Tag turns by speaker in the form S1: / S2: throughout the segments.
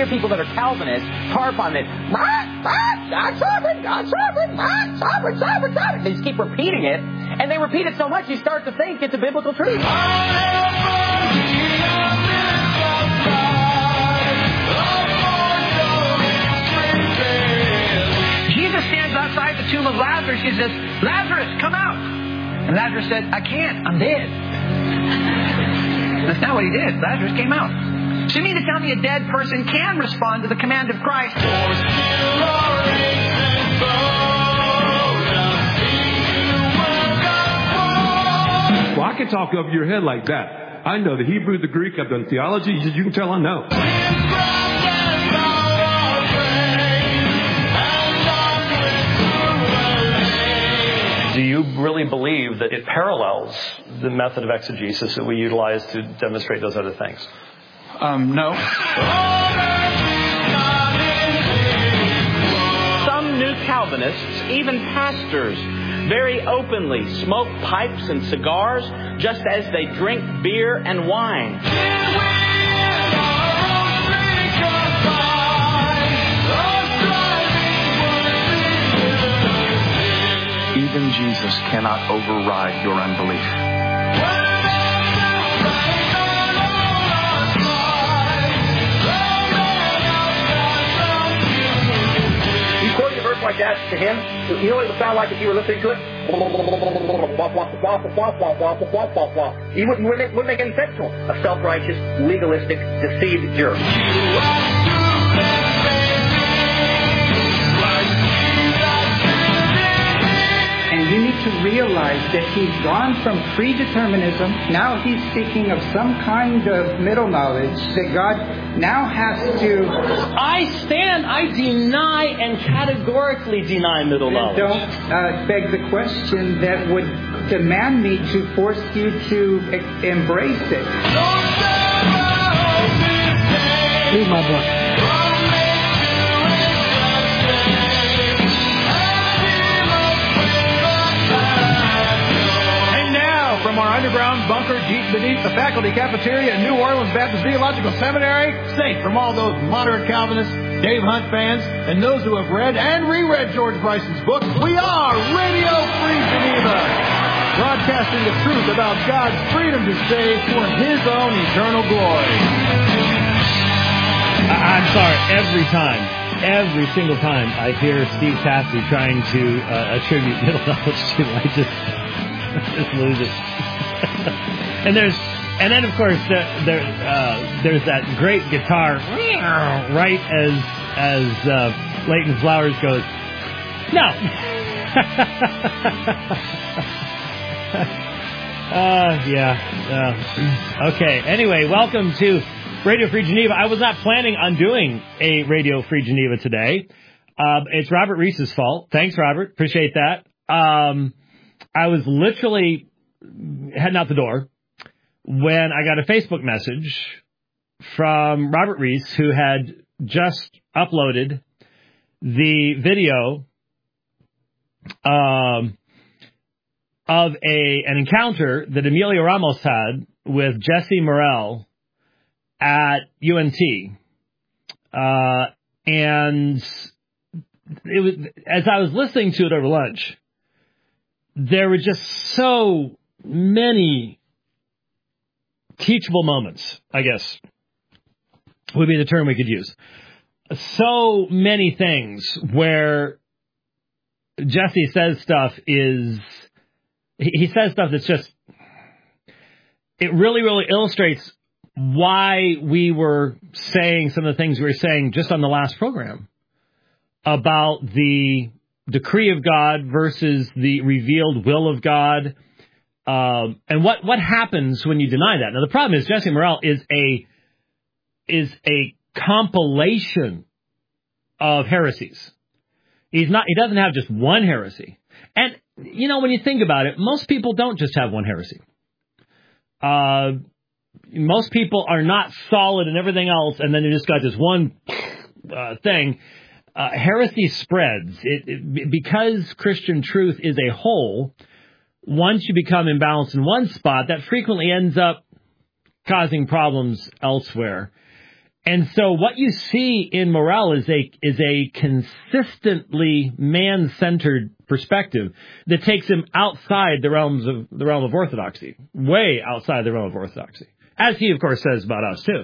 S1: hear people that are Calvinists harp on this. God's sovereign, God's sovereign, God's sovereign, sovereign, sovereign. They just keep repeating it, and they repeat it so much you start to think it's a biblical truth.
S2: Jesus stands outside the tomb of Lazarus. He says, Lazarus, come out. And Lazarus said, I can't, I'm dead. That's not what he did. Lazarus came out. So you mean to tell me a dead person can respond to the command of Christ?
S3: Well, I can talk over your head like that. I know the Hebrew, the Greek, I've done theology. You can tell I know.
S4: Do you really believe that it parallels the method of exegesis that we utilize to demonstrate those other things?
S2: No.
S1: Some new Calvinists, even pastors, very openly smoke pipes and cigars just as they drink beer and wine.
S5: Even Jesus cannot override your unbelief.
S1: You quoting a verse like that to him, you know what it would sound like if you were listening to it? He wouldn't make any sense to him. A self-righteous, legalistic, deceived jerk.
S6: And you need to realize that he's gone from predeterminism. Now he's speaking of some kind of middle knowledge that God now has to...
S7: I deny and categorically deny middle knowledge.
S6: Don't beg the question that would demand me to force you to embrace it.
S7: Read my book.
S8: From our underground bunker deep beneath the faculty cafeteria in New Orleans Baptist Theological Seminary, safe from all those moderate Calvinists, Dave Hunt fans, and those who have read and reread George Bryson's book, we are Radio Free Geneva, broadcasting the truth about God's freedom to save for His own eternal glory.
S9: I'm sorry, every single time I hear Steve Cassidy trying to attribute middle knowledge to, I just lose it. and then of course there's that great guitar right as Leighton Flowers goes, no. Okay. Anyway, welcome to Radio Free Geneva. I was not planning on doing a Radio Free Geneva today. It's Robert Reese's fault. Thanks, Robert. Appreciate that. I was literally heading out the door when I got a Facebook message from Robert Reese, who had just uploaded the video of an encounter that Emilio Ramos had with Jesse Morrell at UNT. And it was, as I was listening to it over lunch, there were just so many teachable moments, I guess, would be the term we could use. So many things where Jesse says stuff he says stuff that's just, it really, really illustrates why we were saying some of the things we were saying just on the last program about the decree of God versus the revealed will of God, and what happens when you deny that. Now the problem is Jesse Morrell is a compilation of heresies. He doesn't have just one heresy. And you know, when you think about it, most people don't just have one heresy. Most people are not solid in everything else, and then they just got this one thing. Heresy spreads. Because Christian truth is a whole, once you become imbalanced in one spot, that frequently ends up causing problems elsewhere. And so what you see in Morel is a consistently man-centered perspective that takes him outside the realm of orthodoxy, way outside the realm of orthodoxy, as he, of course, says about us, too.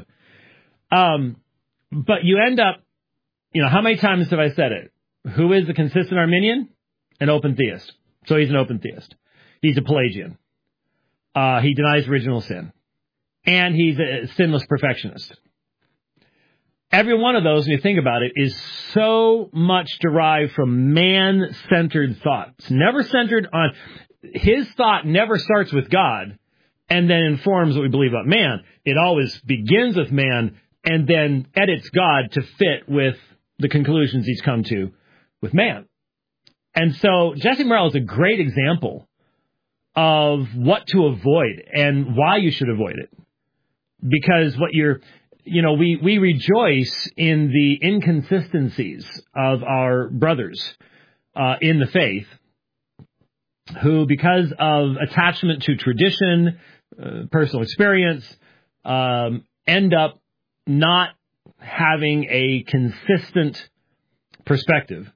S9: But you end up, how many times have I said it? Who is a consistent Arminian? An open theist. So he's an open theist. He's a Pelagian. He denies original sin. And he's a sinless perfectionist. Every one of those, when you think about it, is so much derived from man-centered thought. It's never centered on... His thought never starts with God and then informs what we believe about man. It always begins with man and then edits God to fit with the conclusions he's come to with man. And so Jesse Morel is a great example of what to avoid and why you should avoid it. Because what you're... we rejoice in the inconsistencies of our brothers in the faith who, because of attachment to tradition, personal experience, end up not having a consistent perspective.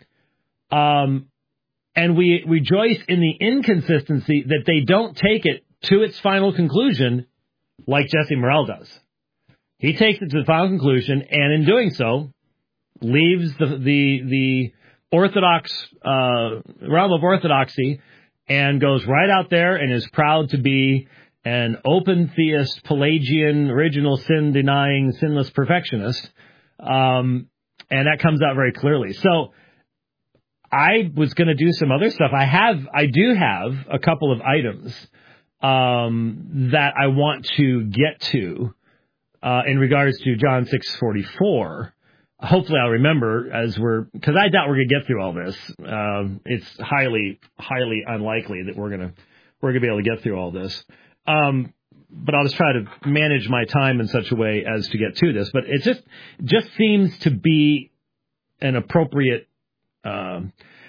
S9: And we rejoice in the inconsistency that they don't take it to its final conclusion like Jesse Morel does. He takes it to the final conclusion, and in doing so, leaves the orthodox realm of orthodoxy and goes right out there and is proud to be an open theist, Pelagian, original sin-denying, sinless perfectionist. And that comes out very clearly. So I was going to do some other stuff. I do have a couple of items that I want to get to. In regards to John 6:44, hopefully I'll remember because I doubt we're going to get through all this. It's highly, highly unlikely that we're going to be able to get through all this. But I'll just try to manage my time in such a way as to get to this. But it just seems to be an appropriate. I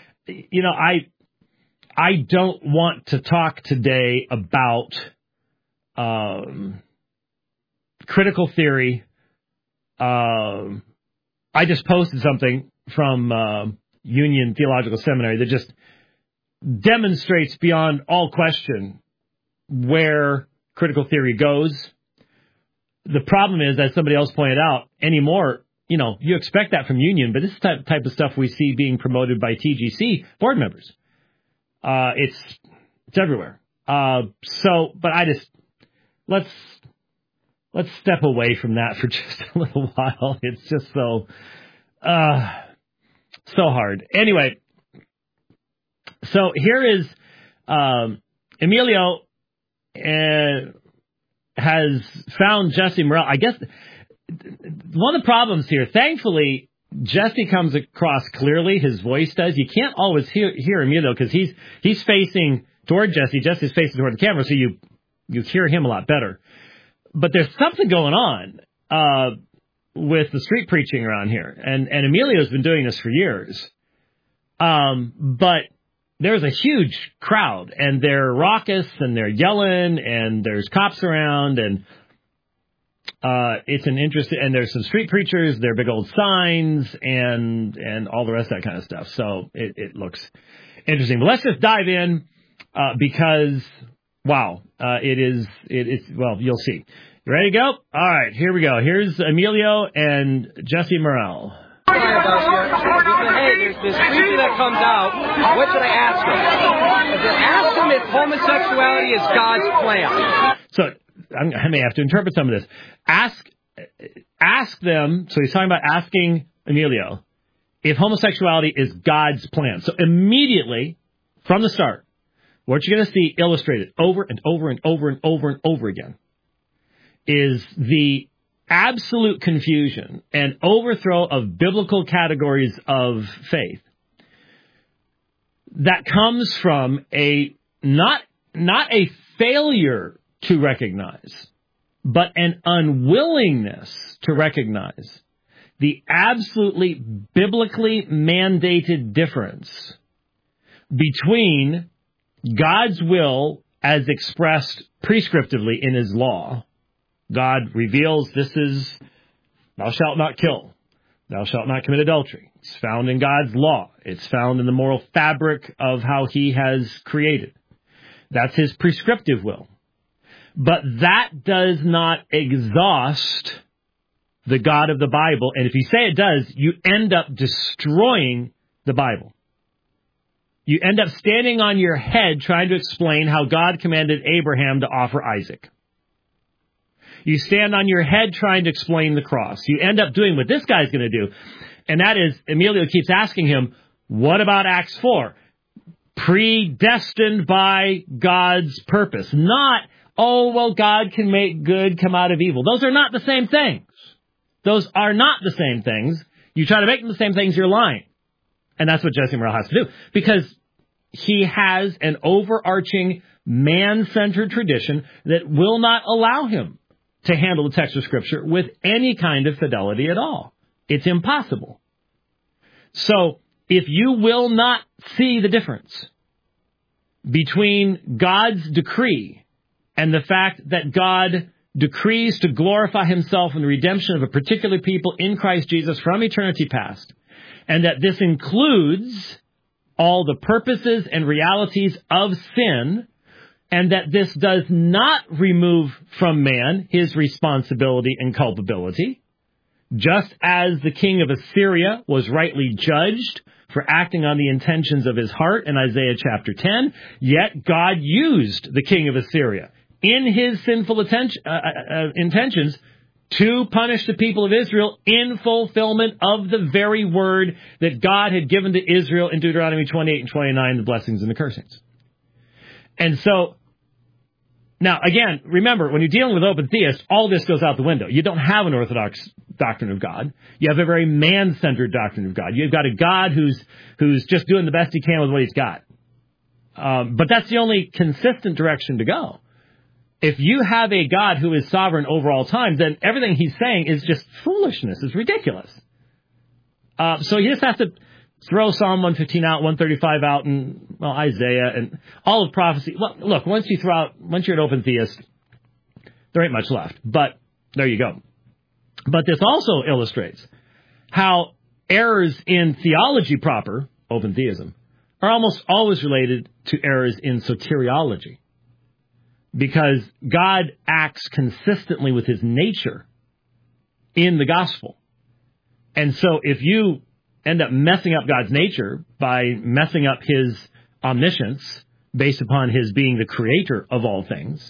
S9: don't want to talk today about. Critical theory. I just posted something from Union Theological Seminary that just demonstrates beyond all question where critical theory goes. The problem is, as somebody else pointed out, anymore, you expect that from Union, but this is the type of stuff we see being promoted by TGC board members. It's everywhere. But let's step away from that for just a little while. It's just so hard. Anyway, so here is Emilio has found Jesse Morel. I guess one of the problems here, thankfully, Jesse comes across clearly. His voice does. You can't always hear Emilio because he's facing toward Jesse. Jesse's facing toward the camera, so you hear him a lot better. But there's something going on with the street preaching around here. And Emilio's been doing this for years. But there's a huge crowd, and they're raucous, and they're yelling, and there's cops around, and it's an interest. And there's some street preachers, there are big old signs, and all the rest of that kind of stuff. So it looks interesting. But let's just dive in because... Wow. It's you'll see. You ready to go? All right, here we go. Here's Emilio and Jesse Morel.
S10: Hey, there's this creature that comes out. What should I ask him? Ask him if homosexuality is God's plan.
S9: So I may have to interpret some of this. Ask them. So he's talking about asking Emilio if homosexuality is God's plan. So immediately from the start, what you're going to see illustrated over and over and over and over and over again is the absolute confusion and overthrow of biblical categories of faith that comes from not a failure to recognize, but an unwillingness to recognize the absolutely biblically mandated difference between God's will as expressed prescriptively in His law. God reveals this is Thou shalt not kill. Thou shalt not commit adultery. It's found in God's law. It's found in the moral fabric of how he has created. That's his prescriptive will. But that does not exhaust the God of the Bible. And if you say it does, you end up destroying the Bible. You end up standing on your head trying to explain how God commanded Abraham to offer Isaac. You stand on your head trying to explain the cross. You end up doing what this guy's going to do. And that is, Emilio keeps asking him, what about Acts 4? Predestined by God's purpose. Not, oh, well, God can make good come out of evil. Those are not the same things. Those are not the same things. You try to make them the same things, you're lying. And that's what Jesse Morrell has to do. Because he has an overarching man-centered tradition that will not allow him to handle the text of Scripture with any kind of fidelity at all. It's impossible. So, if you will not see the difference between God's decree and the fact that God decrees to glorify himself in the redemption of a particular people in Christ Jesus from eternity past, and that this includes all the purposes and realities of sin, and that this does not remove from man his responsibility and culpability, just as the king of Assyria was rightly judged for acting on the intentions of his heart in Isaiah chapter 10, yet God used the king of Assyria in his sinful intentions to punish the people of Israel in fulfillment of the very word that God had given to Israel in Deuteronomy 28 and 29, the blessings and the cursings. And so, now, again, remember, when you're dealing with open theists, all this goes out the window. You don't have an orthodox doctrine of God. You have a very man-centered doctrine of God. You've got a God who's just doing the best he can with what he's got. But that's the only consistent direction to go. If you have a God who is sovereign over all time, then everything he's saying is just foolishness. It's ridiculous. So you just have to throw Psalm 115 out, 135 out, and, well, Isaiah, and all of prophecy. Well, look, once you're an open theist, there ain't much left. But there you go. But this also illustrates how errors in theology proper, open theism, are almost always related to errors in soteriology. Because God acts consistently with his nature in the gospel. And so if you end up messing up God's nature by messing up his omniscience based upon his being the creator of all things,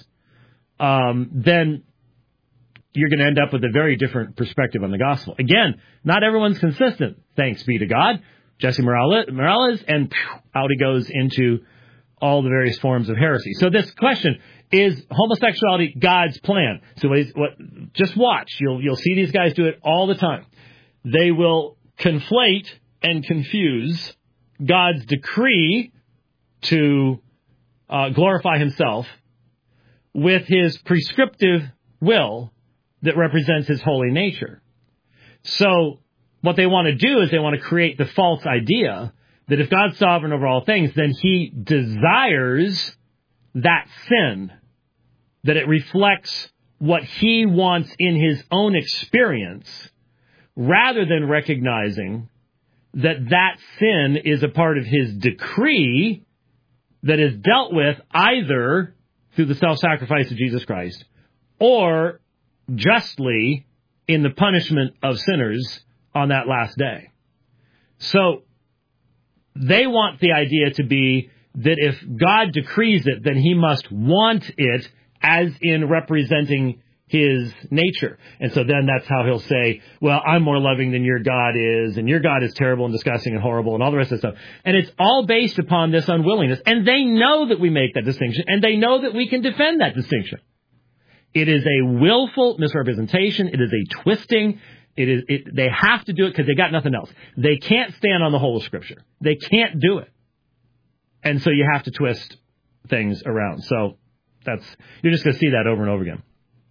S9: then you're going to end up with a very different perspective on the gospel. Again, not everyone's consistent, thanks be to God. Jesse Morrell is, and out he goes into all the various forms of heresy. So this question, is homosexuality God's plan? So just watch. You'll see these guys do it all the time. They will conflate and confuse God's decree to glorify himself with his prescriptive will that represents his holy nature. So what they want to do is they want to create the false idea that if God's sovereign over all things, then he desires that sin, that it reflects what he wants in his own experience, rather than recognizing that sin is a part of his decree that is dealt with either through the self-sacrifice of Jesus Christ or justly in the punishment of sinners on that last day. So they want the idea to be that if God decrees it, then he must want it as in representing his nature. And so then that's how he'll say, well, I'm more loving than your God is, and your God is terrible and disgusting and horrible and all the rest of the stuff. And it's all based upon this unwillingness. And they know that we make that distinction, and they know that we can defend that distinction. It is a willful misrepresentation. It is a twisting. They have to do it because they got nothing else. They can't stand on the whole of Scripture. They can't do it. And so you have to twist things around. So you're just going to see that over and over again.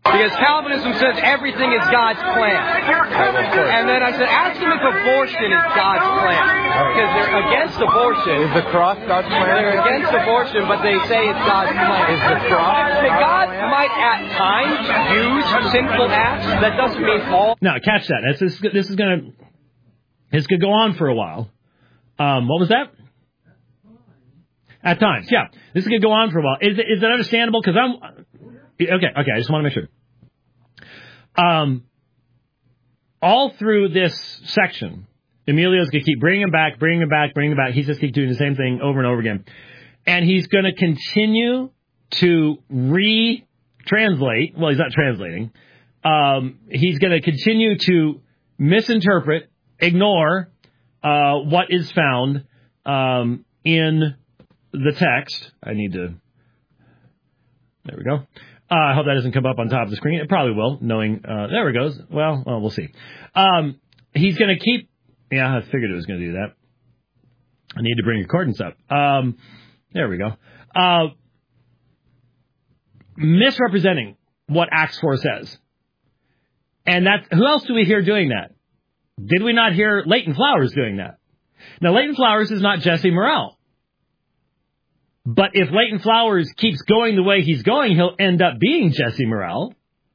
S10: Because Calvinism says everything is God's plan. And then I said, ask them if abortion is God's plan. Because they're against abortion.
S8: Is the cross God's plan?
S10: They're against abortion, but they say it's God's plan.
S8: Is the cross?
S10: God might at times use sinful acts. That doesn't mean all.
S9: Now, catch that. This is going to go on for a while. What was that? At times, yeah. This is going to go on for a while. Is it understandable? Because Okay, I just want to make sure. All through this section, Emilio's going to keep bringing him back. He's just keep doing the same thing over and over again. And he's going to continue to retranslate. Well, he's not translating. He's going to continue to misinterpret, ignore what is found in the text. There we go. I hope that doesn't come up on top of the screen. It probably will, knowing... there it goes. Well, we'll see. He's going to keep... Yeah, I figured it was going to do that. I need to bring accordance up. There we go. Misrepresenting what Acts 4 says. And who else do we hear doing that? Did we not hear Leighton Flowers doing that? Now, Leighton Flowers is not Jesse Morrell. But if Leighton Flowers keeps going the way he's going, he'll end up being Jesse Morrell.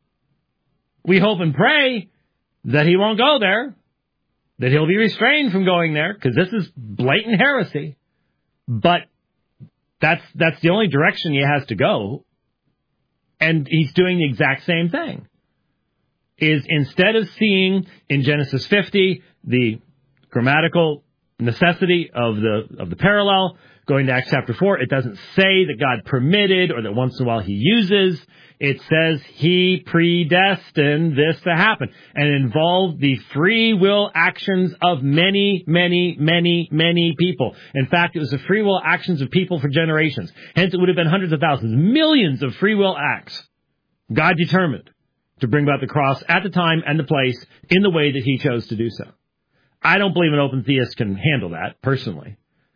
S9: We hope and pray that he won't go there, that he'll be restrained from going there, because this is blatant heresy. But that's the only direction he has to go. And he's doing the exact same thing. Is instead of seeing in Genesis 50 the grammatical necessity of the parallel, going to Acts chapter 4, it doesn't say that God permitted or that once in a while he uses. It says he predestined this to happen. And it involved the free will actions of many, many, many, many people. In fact, it was the free will actions of people for generations. Hence, it would have been hundreds of thousands, millions of free will acts. God determined to bring about the cross at the time and the place in the way that he chose to do so. I don't believe an open theist can handle that, personally.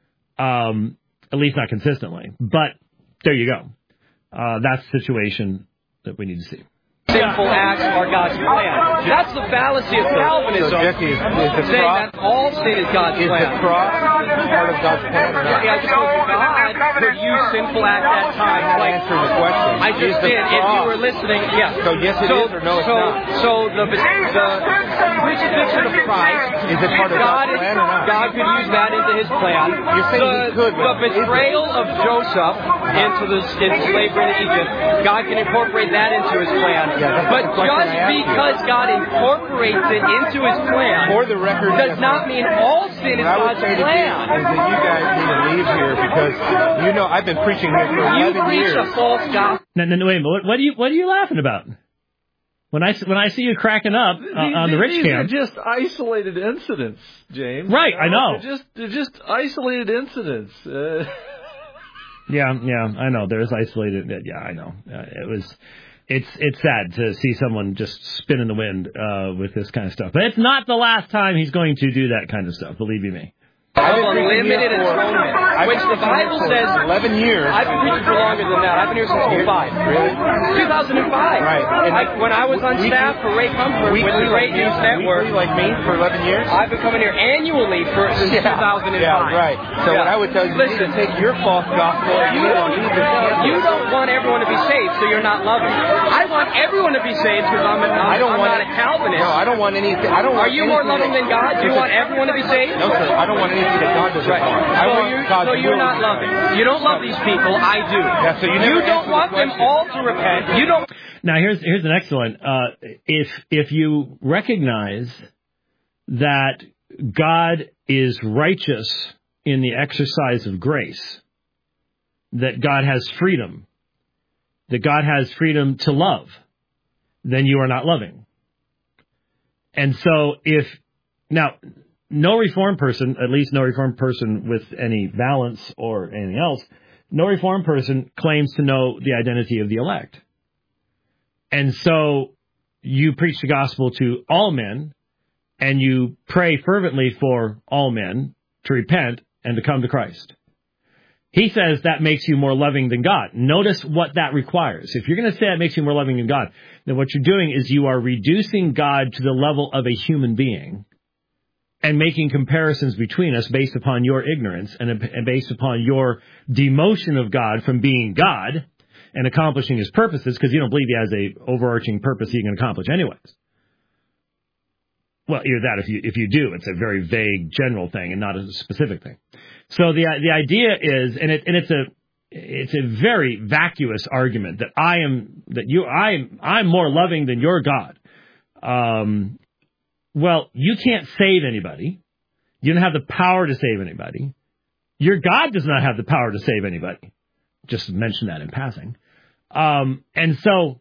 S9: At least not consistently. But there you go. That's the situation that we need to see.
S10: Sinful acts are God's plan. That's the fallacy of Calvinism.
S8: So, Jesse, is the
S10: saying
S8: cross,
S10: that all sin is God's plan.
S8: Is the cross part of God's plan or not?
S10: Yeah, God could use sinful acts at times.
S8: Like, answer the question.
S10: I just did. If you were listening, yes.
S8: So yes, it is or no, it's not.
S10: So the crucifixion of Christ,
S8: is it part of God's plan or not?
S10: God could use that into his plan.
S8: You're saying he could,
S10: the betrayal of Joseph into slavery in Egypt, God can incorporate that into his plan.
S8: Yeah,
S10: but just because God incorporates it into his plan
S8: for the record,
S10: does not mean all sin is God's plan.
S8: Is that you guys need to leave here because I've been preaching here for 11 years.
S10: You preach a false gospel.
S9: No, wait a minute. What are you laughing about? When I see you cracking up on the rich camp,
S11: these are just isolated incidents, James.
S9: Right, I know.
S11: They're just isolated incidents.
S9: Yeah, I know. There's isolated. Yeah, I know. It's sad to see someone just spin in the wind with this kind of stuff. But it's not the last time he's going to do that kind of stuff, believe you me.
S10: Unlimited atonement, which the Bible says
S8: 11 years.
S10: I've been preaching for longer than that. I've been here since 2005.
S8: Really?
S10: 2005. Right. When I was on staff for Ray Comfort with the Great News Network.
S8: Weekly, like me, for 11 years?
S10: I've been coming here annually since 2005.
S8: Yeah, right. So what I would tell you is you need to take your false gospel and you
S10: don't want everyone to be saved, so you're not loving. I want everyone to be saved because I'm not a Calvinist.
S8: No, I don't want anything.
S10: Are you more loving than God? Do you want everyone to be saved?
S8: No, sir. I don't want anything that God doesn't want.
S10: So you're not loving. You don't love these people. I do.
S8: Yeah, so
S10: you don't want them all to repent. You don't.
S9: Now here's an excellent. If you recognize that God is righteous in the exercise of grace, that God has freedom, that God has freedom to love, then you are not loving. And so no Reformed person, at least no Reformed person with any balance or anything else, no Reformed person claims to know the identity of the elect. And so you preach the gospel to all men, and you pray fervently for all men to repent and to come to Christ. He says that makes you more loving than God. Notice what that requires. If you're going to say that makes you more loving than God, then what you're doing is you are reducing God to the level of a human being and making comparisons between us based upon your ignorance and based upon your demotion of God from being God and accomplishing his purposes, because you don't believe he has a overarching purpose he can accomplish anyways. Well, either that, if you do, it's a very vague general thing and not a specific thing. So the idea is, and it's a very vacuous argument that I'm more loving than your God. Well, you can't save anybody. You don't have the power to save anybody. Your God does not have the power to save anybody. Just mention that in passing. And so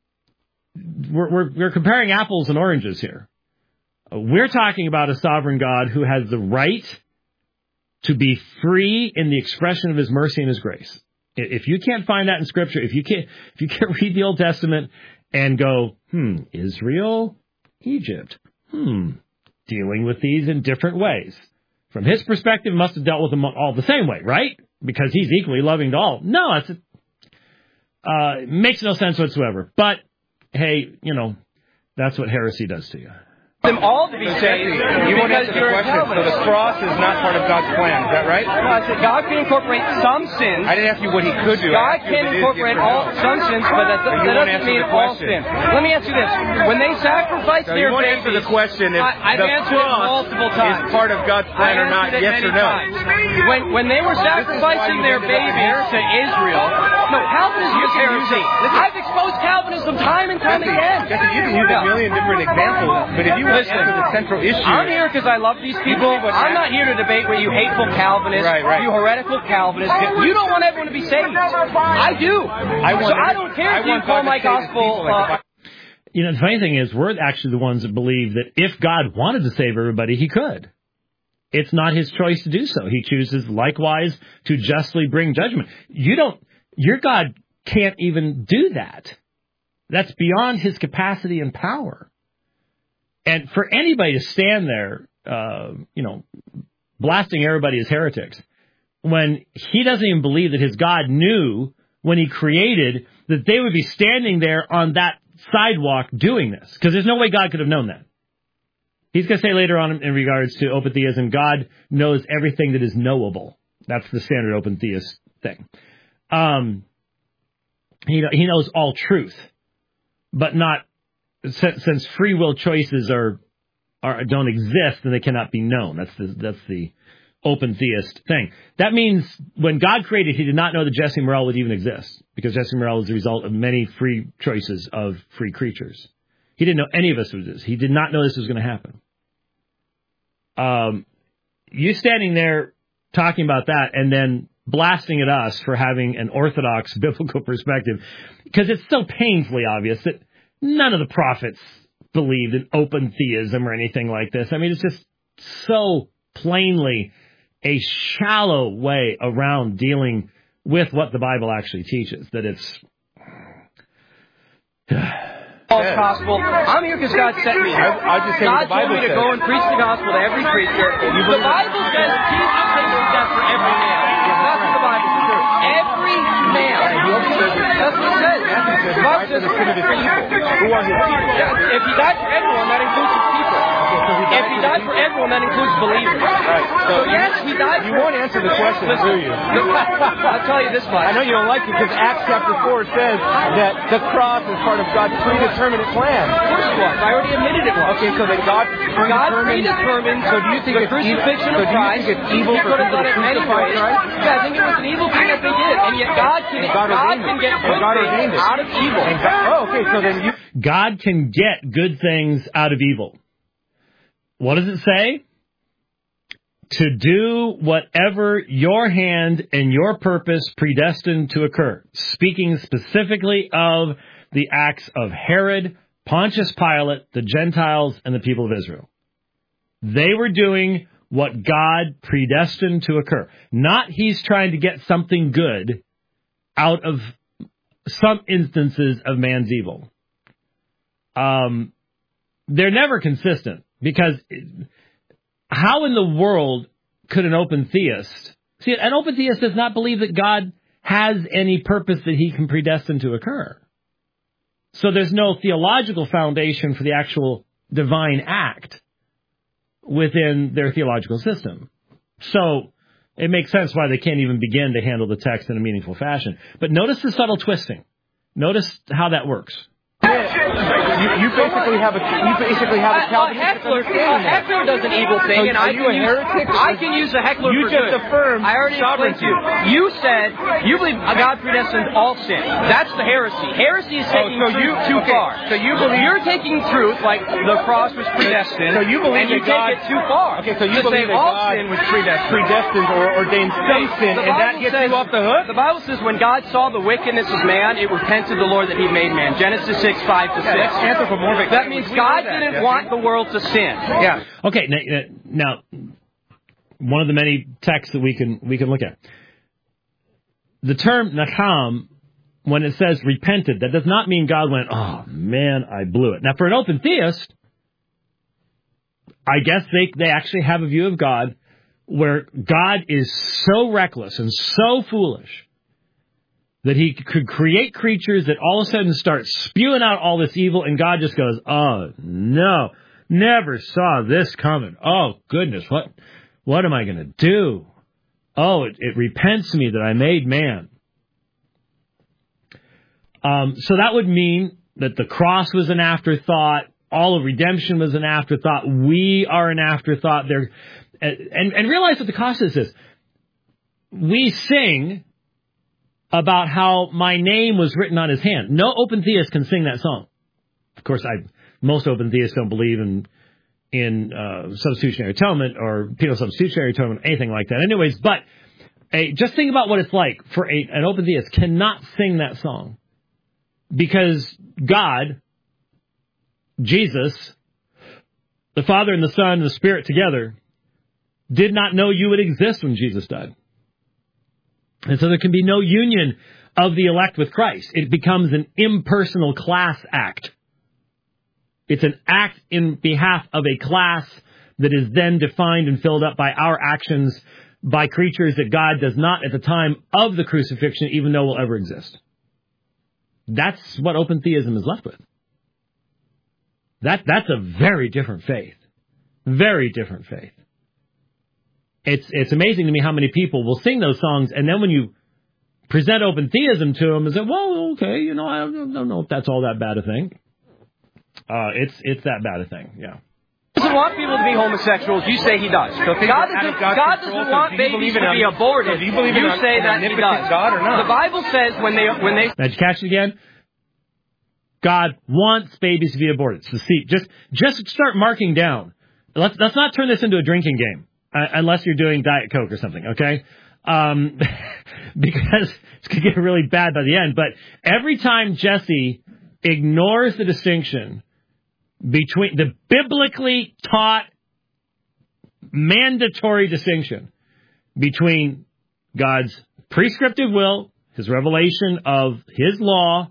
S9: we're comparing apples and oranges here. We're talking about a sovereign God who has the right to be free in the expression of his mercy and his grace. If you can't find that in Scripture, if you can't read the Old Testament and go, Israel, Egypt, dealing with these in different ways. From his perspective, must have dealt with them all the same way, right? Because he's equally loving to all. No, it makes no sense whatsoever. But, hey, that's what heresy does to you.
S10: Them all to be saved.
S12: You won't answer the question. So the cross is not part of God's plan. Is that right?
S10: No, I said God can incorporate some sins.
S12: I didn't ask you what he could do.
S10: God can incorporate some sins, but that doesn't mean all sin. Let me ask you this. When they sacrifice their babies... You won't answer the question if
S12: I've
S10: answered it multiple times.
S12: Is part of God's plan or not, yes or no?
S10: When they were sacrificing their babies to Israel... No, Calvinism is heresy. I've exposed Calvinism time and time again.
S12: Jesse, you can use a million different examples, but if you want to answer the central issue...
S10: I'm here because I love these people. I'm not here to debate with you hateful Calvinists, you heretical Calvinists. You don't want everyone to be saved. I do. I don't care if you call my gospel...
S9: the funny thing is, we're actually the ones that believe that if God wanted to save everybody, he could. It's not his choice to do so. He chooses likewise to justly bring judgment. Your God can't even do that. That's beyond his capacity and power. And for anybody to stand there, blasting everybody as heretics, when he doesn't even believe that his God knew when he created that they would be standing there on that sidewalk doing this. Because there's no way God could have known that. He's going to say later on in regards to open theism, God knows everything that is knowable. That's the standard open theist thing. He knows all truth, but not since free will choices don't exist and they cannot be known. That's the open theist thing. That means when God created, he did not know that Jesse Morrell would even exist, because Jesse Morrell is the result of many free choices of free creatures. He didn't know any of us would exist. He did not know this was going to happen. You standing there talking about that and then blasting at us for having an orthodox biblical perspective, because it's so painfully obvious that none of the prophets believed in open theism or anything like this. I mean, it's just so plainly a shallow way around dealing with what the Bible actually teaches, that it's...
S10: false gospel. I'm here because God sent me.
S12: I'll just say
S10: God
S12: what the Bible
S10: told me to
S12: says.
S10: go and preach the gospel to every creature. The Bible says Jesus takes death for every man. That's what the Bible says. Every man. That's what it says. The Bible says for people.
S12: Who are his people?
S10: If he died for everyone, that includes his people. If he died for everyone, that includes believers.
S12: Right.
S10: So yes, he died for...
S12: You won't answer the question, will you?
S10: I'll tell you this much.
S12: I know you don't like it because Acts chapter 4 says that the cross is part of God's predetermined plan.
S10: Of course it was. I already admitted it was.
S12: Okay, so then God
S10: predetermined
S12: so do you think
S10: the crucifixion of Christ.
S12: It's evil for people to crucify Christ?
S10: Yeah, I think it was an evil thing that they did. And yet God can get good things out of evil.
S12: Okay, so then
S9: God can get good things out of evil. What does it say? To do whatever your hand and your purpose predestined to occur. Speaking specifically of the acts of Herod, Pontius Pilate, the Gentiles, and the people of Israel. They were doing what God predestined to occur. Not he's trying to get something good out of some instances of man's evil. They're never consistent, because how in the world could an open theist See, an open theist does not believe that God has any purpose that he can predestine to occur. So there's no theological foundation for the actual divine act within their theological system. So it makes sense why they can't even begin to handle the text in a meaningful fashion. But notice the subtle twisting. Notice how that works.
S12: You basically have a Calvinistic understanding.
S10: A heckler does an evil thing, and I can use a heckler for good. You just affirmed I already explained to you. You said you believe God predestined all sin. That's the heresy. Heresy is taking truth too far. So you believe you're taking truth like the cross was predestined.
S12: So you believe
S10: and you take it too far.
S12: Okay, so you believe that
S10: all
S12: God
S10: sin was predestined
S12: or ordained some sin, and that gets you off the hook?
S10: The Bible says when God saw the wickedness of man, it repented the Lord that He made man. Genesis 6:5-6.
S12: That's anthropomorphic.
S10: That means God didn't want the world to sin.
S12: Yeah.
S9: Okay. Now, one of the many texts that we can look at. The term nakam, when it says repented, that does not mean God went, oh man, I blew it. Now, for an open theist, I guess they actually have a view of God where God is so reckless and so foolish that he could create creatures that all of a sudden start spewing out all this evil, and God just goes, oh, no, never saw this coming. Oh, goodness, what am I going to do? Oh, it repents me that I made man. So that would mean that the cross was an afterthought, all of redemption was an afterthought, we are an afterthought. And realize what the cost is this. We sing about how my name was written on his hand. No open theist can sing that song. Of course, most open theists don't believe in substitutionary atonement or penal substitutionary atonement, anything like that. Anyways, but just think about what it's like for an open theist cannot sing that song because God, Jesus, the Father and the Son and the Spirit together did not know you would exist when Jesus died. And so there can be no union of the elect with Christ. It becomes an impersonal class act. It's an act in behalf of a class that is then defined and filled up by our actions by creatures that God does not at the time of the crucifixion even know will ever exist. That's what open theism is left with. That's a very different faith. Very different faith. It's amazing to me how many people will sing those songs, and then when you present open theism to them, they say, well, okay, I don't know if that's all that bad a thing. It's that bad a thing, yeah.
S10: He doesn't want people to be homosexuals. You say he does. So God doesn't want babies to be aborted. You say that he does. God or not? The Bible says when they.
S9: Now, did you catch it again? God wants babies to be aborted. So see, just start marking down. Let's not turn this into a drinking game. Unless you're doing Diet Coke or something, okay? Because it's going to get really bad by the end. But every time Jesse ignores the distinction between the biblically taught mandatory distinction between God's prescriptive will, his revelation of his law,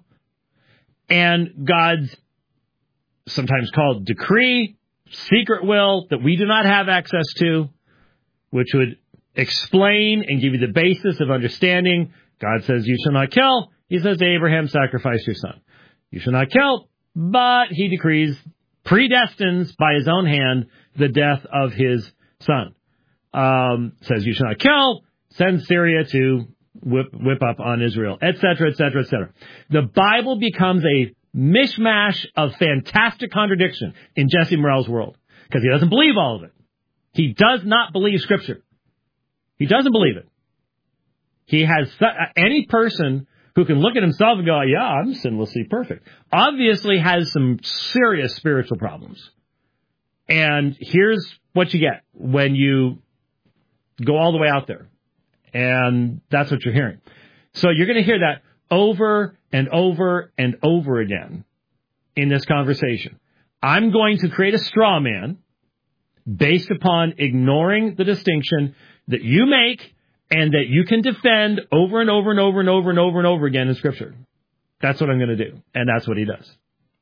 S9: and God's sometimes called decree, secret will that we do not have access to, which would explain and give you the basis of understanding. God says, you shall not kill. He says to Abraham, sacrifice your son. You shall not kill, but he decrees, predestines by his own hand, the death of his son. Says, you shall not kill, send Syria to whip up on Israel, etc., etc., etc. The Bible becomes a mishmash of fantastic contradiction in Jesse Morrell's world because he doesn't believe all of it. He does not believe Scripture. He doesn't believe it. He has any person who can look at himself and go, yeah, I'm sinlessly perfect, obviously has some serious spiritual problems. And here's what you get when you go all the way out there. And that's what you're hearing. So you're going to hear that over and over and over again in this conversation. I'm going to create a straw man based upon ignoring the distinction that you make and that you can defend over and over and over and over and over and over again in Scripture. That's what I'm going to do, and that's what he does.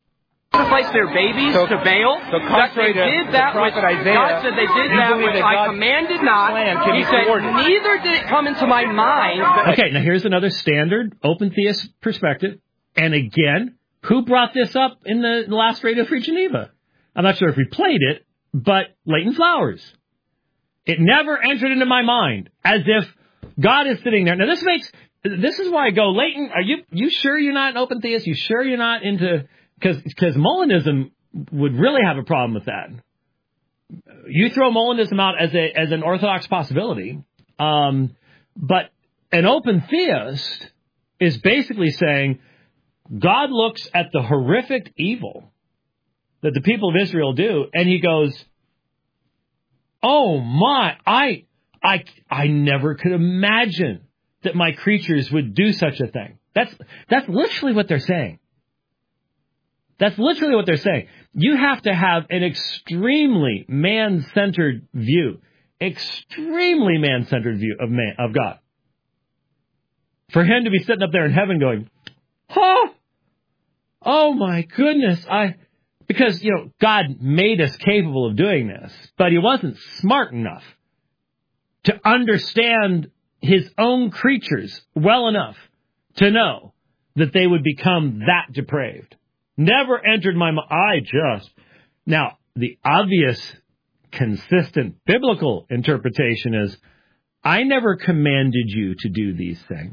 S10: sacrifice their babies to Baal.
S12: So contrary to the prophet Isaiah,
S10: God said they did that which I commanded not. He said, neither did it come into my mind.
S9: Okay, now here's another standard open theist perspective. And again, who brought this up in the last Radio Free Geneva? I'm not sure if we played it, but Leighton Flowers. It never entered into my mind as if God is sitting there. Now this is why I go, Leighton, are you sure you're not an open theist? You sure you're not into... Because Molinism would really have a problem with that. You throw Molinism out as an orthodox possibility, but an open theist is basically saying God looks at the horrific evil that the people of Israel do, and he goes, "Oh my, I never could imagine that my creatures would do such a thing." That's literally what they're saying. That's literally what they're saying. You have to have an extremely man-centered view. Extremely man-centered view of God. For him to be sitting up there in heaven going, oh my goodness, because, God made us capable of doing this, but he wasn't smart enough to understand his own creatures well enough to know that they would become that depraved. Never entered my mind. Now, the obvious, consistent biblical interpretation is, I never commanded you to do these things.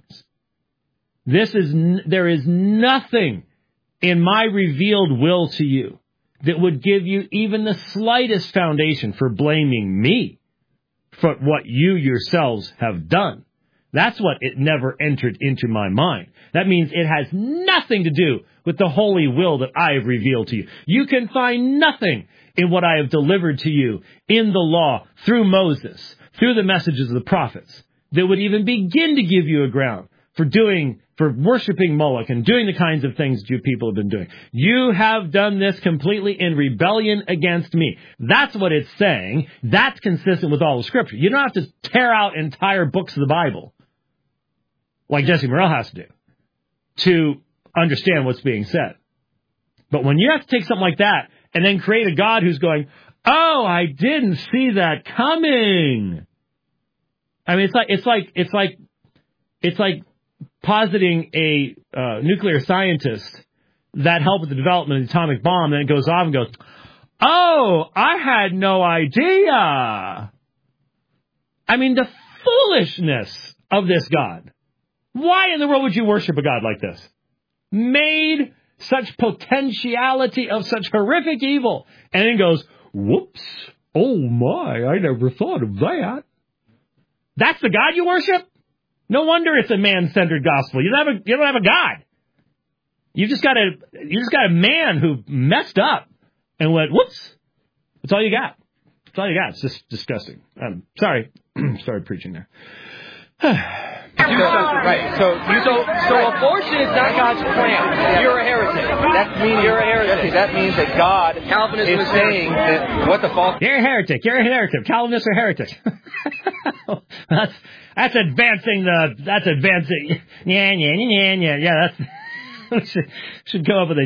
S9: There is nothing in my revealed will to you that would give you even the slightest foundation for blaming me for what you yourselves have done. That's what it never entered into my mind. That means it has nothing to do with the holy will that I have revealed to you. You can find nothing in what I have delivered to you in the law, through Moses, through the messages of the prophets, that would even begin to give you a ground for worshiping Moloch and doing the kinds of things that you people have been doing. You have done this completely in rebellion against me. That's what it's saying. That's consistent with all the Scripture. You don't have to tear out entire books of the Bible, like Jesse Morrell has to do, to understand what's being said. But when you have to take something like that and then create a God who's going, oh, I didn't see that coming. I mean, it's like positing a nuclear scientist that helped with the development of the atomic bomb, and then it goes off and goes, oh, I had no idea. I mean, the foolishness of this God. Why in the world would you worship a God like this? Made such potentiality of such horrific evil, and then goes, whoops, oh my, I never thought of that. That's the God you worship? No wonder it's a man-centered gospel. You don't have a God. You just got a man who messed up and went, whoops. That's all you got. That's all you got. It's just disgusting. Sorry. Started preaching there.
S10: Right. So abortion is not God's plan. You're a heretic. You're a heretic.
S12: That means that God
S10: Calvinism
S12: is saying that what the false...
S9: You're a heretic. You're a heretic. Calvinists are heretics. That's advancing. Yeah, that's... should come up with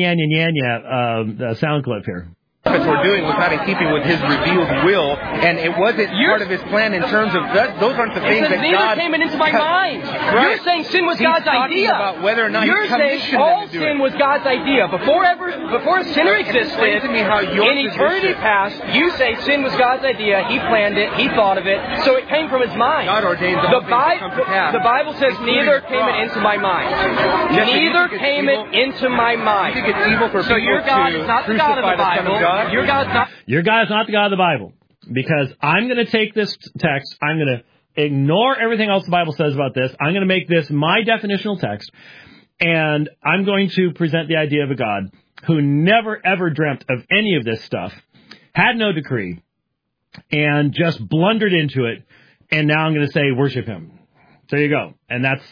S9: a sound clip here.
S12: We're doing was not in keeping with his revealed will, and it wasn't part of his plan in terms of that. Those aren't the things that God...
S10: came into my mind.
S12: Right.
S10: You're saying sin was God's idea.
S12: About whether or not
S10: you're saying all sin was God's idea. Before a sinner existed, in eternity past, you say sin was God's idea. He planned it. He thought of it. So it came from his mind.
S12: God ordains
S10: the Bible says neither came it into my mind. Neither came it into my mind. So your God is not the God of the Bible. Your God is not
S9: the God of the Bible. Because I'm going to take this text, I'm going to ignore everything else the Bible says about this, I'm going to make this my definitional text, and I'm going to present the idea of a God who never ever dreamt of any of this stuff, had no decree, and just blundered into it, and now I'm going to say worship him. There you go. And that's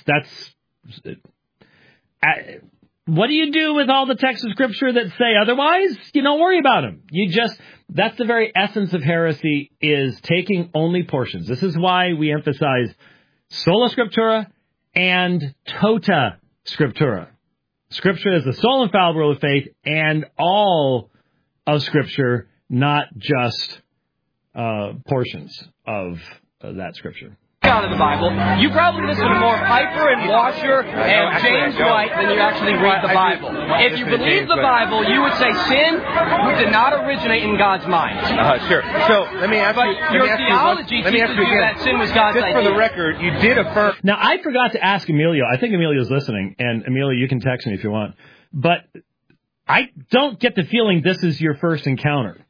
S9: what do you do with all the texts of Scripture that say otherwise? You don't worry about them. That's the very essence of heresy, is taking only portions. This is why we emphasize sola scriptura and tota scriptura. Scripture is the sole infallible rule of faith, and all of Scripture, not just portions of that Scripture.
S10: Out of the Bible, you probably listen to more Piper and Washer and James White than you actually read the Bible. If you believe the Bible, you would say sin did not originate in God's mind.
S12: Sure. So let me ask you.
S10: Your theology teaches you that sin was God's idea.
S12: Just for the record, you did affirm.
S9: Now, I forgot to ask Emilio. I think Emilio's listening, and Emilio, you can text me if you want. But I don't get the feeling this is your first encounter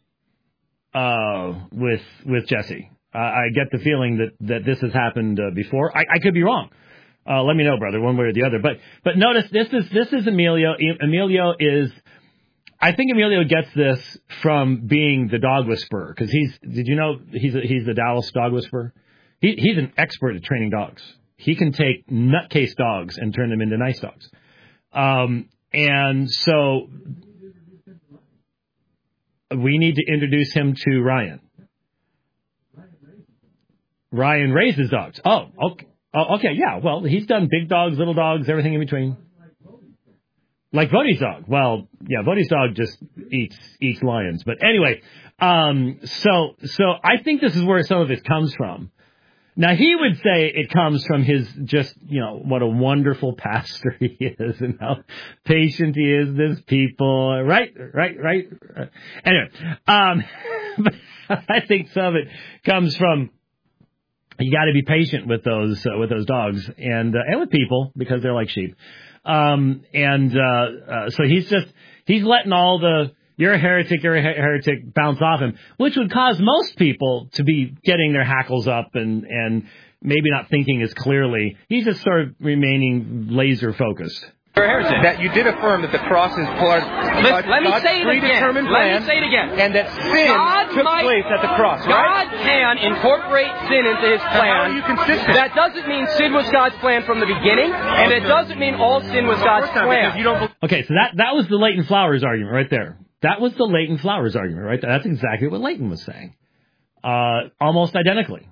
S9: with Jesse. I get the feeling that this has happened before. I could be wrong. Let me know, brother, one way or the other. But notice this is Emilio. Emilio is. I think Emilio gets this from being the dog whisperer, because did you know he's the Dallas dog whisperer? He's an expert at training dogs. He can take nutcase dogs and turn them into nice dogs. And so we need to introduce him to Ryan. Ryan raises dogs. Oh, okay. Oh, okay, yeah. Well, he's done big dogs, little dogs, everything in between. Like Bodie's dog. Well, yeah, Bodie's dog just eats lions. But anyway, so I think this is where some of it comes from. Now, he would say it comes from his just, what a wonderful pastor he is and how patient he is with his people. Right. Anyway, but I think some of it comes from, you got to be patient with those dogs and with people, because they're like sheep. So he's letting all the you're a heretic bounce off him, which would cause most people to be getting their hackles up and maybe not thinking as clearly. He's just sort of remaining laser focused.
S12: That you did affirm that the cross is part of God's predetermined plan.
S10: Let me say it again.
S12: And that sin took place at the cross, right?
S10: God can incorporate sin into His plan.
S12: How are you consistent?
S10: That doesn't mean sin was God's plan from the beginning, and it doesn't mean all sin was God's plan.
S9: Okay, so that was the Leighton Flowers argument right there. That was the Leighton Flowers argument right there. That's exactly what Leighton was saying. Almost identically.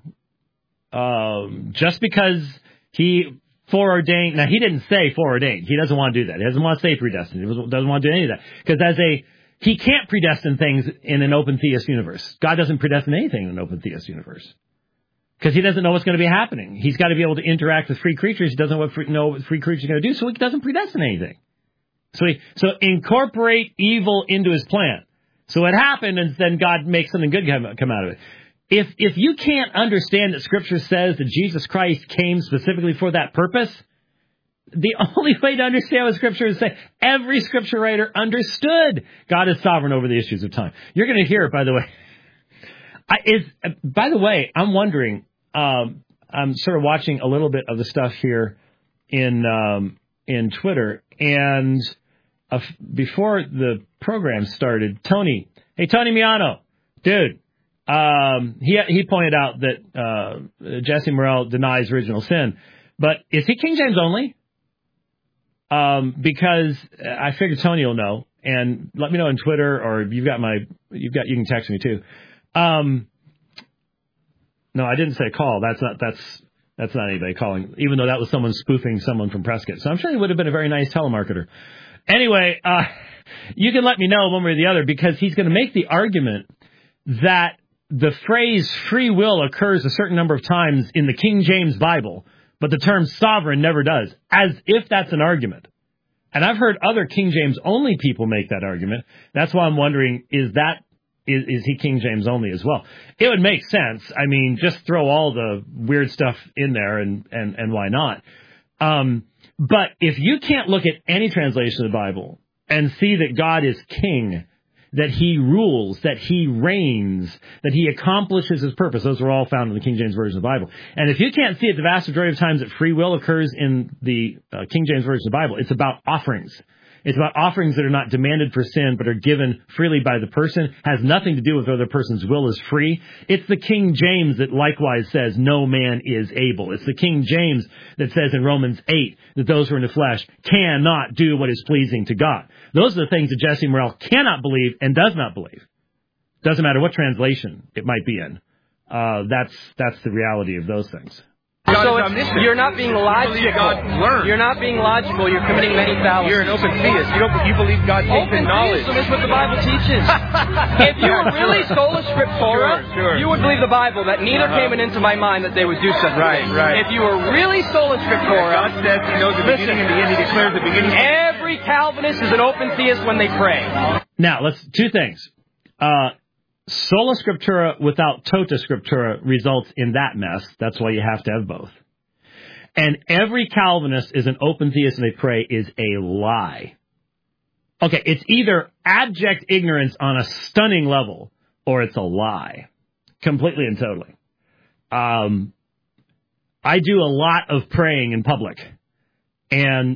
S9: Just because he foreordained. Now, he didn't say foreordained. He doesn't want to do that. He doesn't want to say predestined. He doesn't want to do any of that. Because he can't predestine things in an open theist universe. God doesn't predestine anything in an open theist universe. Because he doesn't know what's going to be happening. He's got to be able to interact with free creatures. He doesn't know what free creatures are going to do, so he doesn't predestine anything. So incorporate evil into his plan. So what happened is then God makes something good come out of it. If you can't understand that Scripture says that Jesus Christ came specifically for that purpose, the only way to understand what Scripture is saying, every Scripture writer understood God is sovereign over the issues of time. You're going to hear it, by the way. By the way, I'm wondering, I'm sort of watching a little bit of the stuff here in Twitter, and before the program started, Tony Miano, dude, he pointed out that Jesse Morrell denies original sin, but is he King James only? Because I figured Tony will know, and let me know on Twitter, or you can text me too. No, I didn't say call. That's not anybody calling, even though that was someone spoofing someone from Prescott. So I'm sure he would have been a very nice telemarketer. Anyway, you can let me know one way or the other, because he's going to make the argument that the phrase free will occurs a certain number of times in the King James Bible, but the term sovereign never does, as if that's an argument. And I've heard other King James only people make that argument. That's why I'm wondering, is he King James only as well? It would make sense. I mean, just throw all the weird stuff in there, and why not? But if you can't look at any translation of the Bible and see that God is king, that he rules, that he reigns, that he accomplishes his purpose, those are all found in the King James Version of the Bible. And if you can't see it the vast majority of times that free will occurs in the King James Version of the Bible, it's about offerings. It's about offerings that are not demanded for sin, but are given freely by the person, has nothing to do with whether the person's will is free. It's the King James that likewise says no man is able. It's the King James that says in Romans 8 that those who are in the flesh cannot do what is pleasing to God. Those are the things that Jesse Morrell cannot believe and does not believe. Doesn't matter what translation it might be in. That's the reality of those things.
S10: So you're not being logical. You're not being logical. You're committing many fallacies.
S12: You're an open theist. You believe God takes in knowledge.
S10: Open theism is what the Bible teaches. If you were really sola scriptura, you would believe the Bible that neither came into my mind that they would do such a thing.
S12: Right.
S10: If you were really sola scriptura,
S12: God says He knows the beginning and the end. He declares the beginning.
S10: Every Calvinist is an open theist when they pray.
S9: Now, two things. Sola scriptura without tota scriptura results in that mess. That's why you have to have both. And every Calvinist is an open theist and they pray is a lie. Okay, it's either abject ignorance on a stunning level or it's a lie. Completely and totally. I do a lot of praying in public. And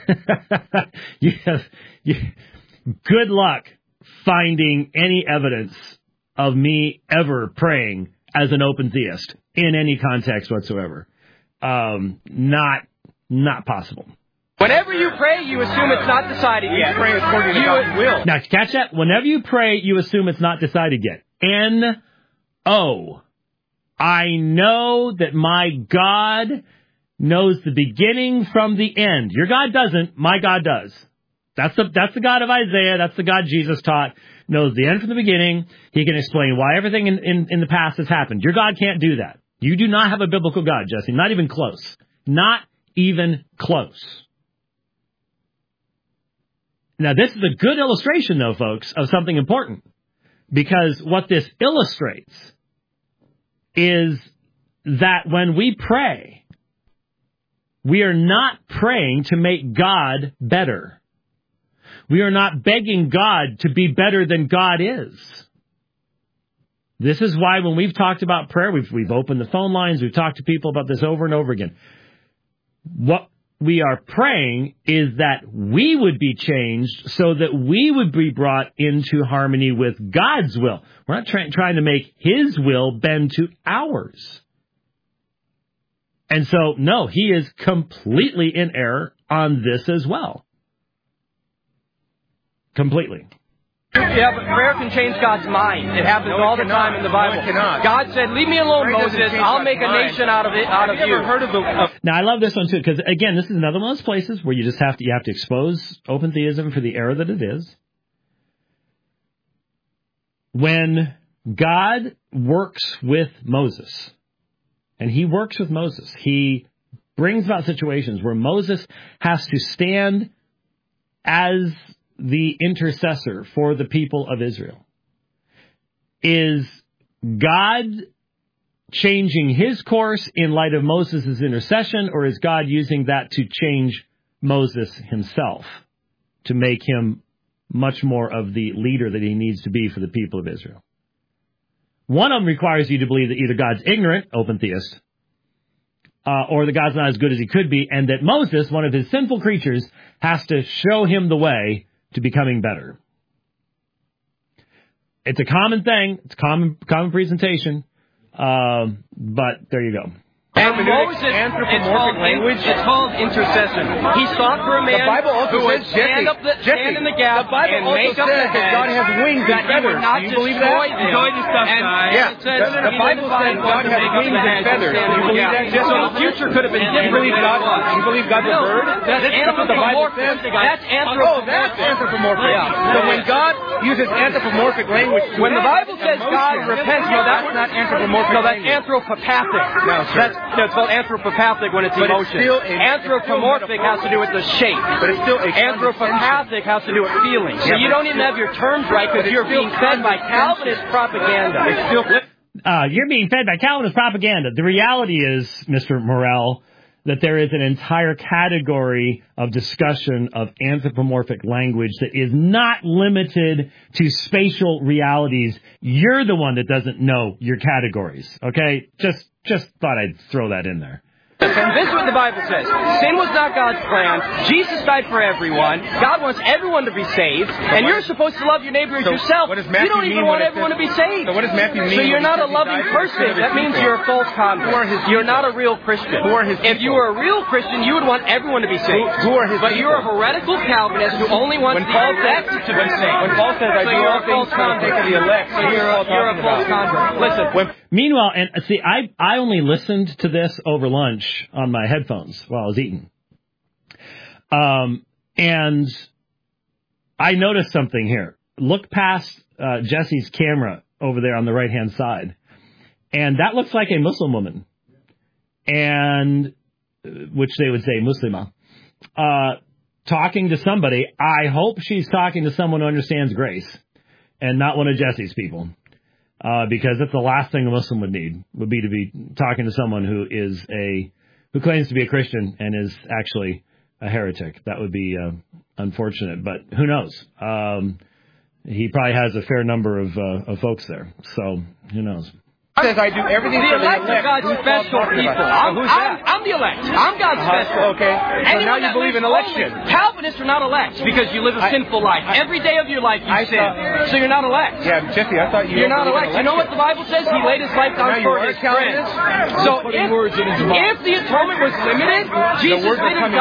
S9: good luck finding any evidence of me ever praying as an open theist in any context whatsoever. Not possible.
S10: Whenever you pray, you assume it's not decided yet.
S12: You pray according to God's will.
S9: Now, catch that? Whenever you pray, you assume it's not decided yet. N-O. I know that my God knows the beginning from the end. Your God doesn't. My God does. That's the God of Isaiah. That's the God Jesus taught. Knows the end from the beginning. He can explain why everything in the past has happened. Your God can't do that. You do not have a biblical God, Jesse. Not even close. Not even close. Now, this is a good illustration, though, folks, of something important. Because what this illustrates is that when we pray, we are not praying to make God better. We are not begging God to be better than God is. This is why when we've talked about prayer, we've opened the phone lines, we've talked to people about this over and over again. What we are praying is that we would be changed so that we would be brought into harmony with God's will. We're not trying to make His will bend to ours. And so, no, He is completely in error on this as well. Completely.
S10: Yeah, but prayer can change God's mind. It happens all the time in the Bible.
S12: No, it cannot.
S10: God said, "Leave me alone, Moses. I'll make a nation out of you."
S12: Heard of
S9: Now, I love this one, too, because, again, this is another one of those places where you have to expose open theism for the error that it is. When God works with Moses, and He works with Moses, He brings about situations where Moses has to stand as the intercessor for the people of Israel. Is God changing His course in light of Moses' intercession, or is God using that to change Moses himself, to make him much more of the leader that he needs to be for the people of Israel? One of them requires you to believe that either God's ignorant, open theist, or that God's not as good as He could be, and that Moses, one of His sinful creatures, has to show him the way to becoming better. It's a common thing. It's a common presentation. But there you go.
S10: And Moses, it's called intercession. He sought for a man who would stand in the gap and make up the hedge.
S12: God has wings and feathers.
S10: Do you believe that?
S12: Enjoy this stuff, guys. The Bible says God has wings and feathers. Do you believe that?
S10: So the future could have been different.
S12: You believe God's a bird?
S10: That's anthropomorphic. That's anthropomorphic.
S12: So when God uses anthropomorphic language,
S10: when the Bible says God repents, no, that's not anthropomorphic. No, that's anthropopathic. No, it's called anthropopathic when it's emotion. Anthropomorphic has to do with the shape.
S12: But it's still
S10: anthropopathic has to do with feelings. So you don't even have your terms right because you're being fed by Calvinist propaganda.
S9: You're being fed by Calvinist propaganda. The reality is, Mr. Morrell, that there is an entire category of discussion of anthropomorphic language that is not limited to spatial realities. You're the one that doesn't know your categories, okay? Just thought I'd throw that in there.
S10: And this is what the Bible says. Sin was not God's plan. Jesus died for everyone. God wants everyone to be saved. And you're supposed to love your neighbor as yourself. You don't even want everyone to be saved.
S12: So what does Matthew mean?
S10: So you're not a loving person. That means you're a false convert. You're not a real Christian. If you were a real Christian, you would want everyone to be saved. But you're a heretical Calvinist who only wants the elect to be saved.
S12: When Paul says, I do all things for the sake of the elect,
S10: so you're a false convert. Listen.
S9: Meanwhile, and see, I only listened to this over lunch on my headphones while I was eating. And I noticed something here. Look past Jesse's camera over there on the right-hand side. And that looks like a Muslim woman. And, which they would say Muslima. Talking to somebody. I hope she's talking to someone who understands grace. And not one of Jesse's people. Because that's the last thing a Muslim would need. Would be to be talking to someone who claims to be a Christian and is actually a heretic. That would be unfortunate, but who knows? He probably has a fair number of folks there, so who knows?
S12: Says I do everything
S10: the
S12: for the
S10: elect are God's special people. I'm the elect. I'm God's special.
S12: Okay. So now you believe in election.
S10: Calvinists are not elect because you live a sinful life. Every day of your life you sin. So you're not elect.
S12: Yeah, Jesse, I thought
S10: you're not elect. You know what the Bible says? He laid his life down for his friends. So if the atonement was limited, Jesus didn't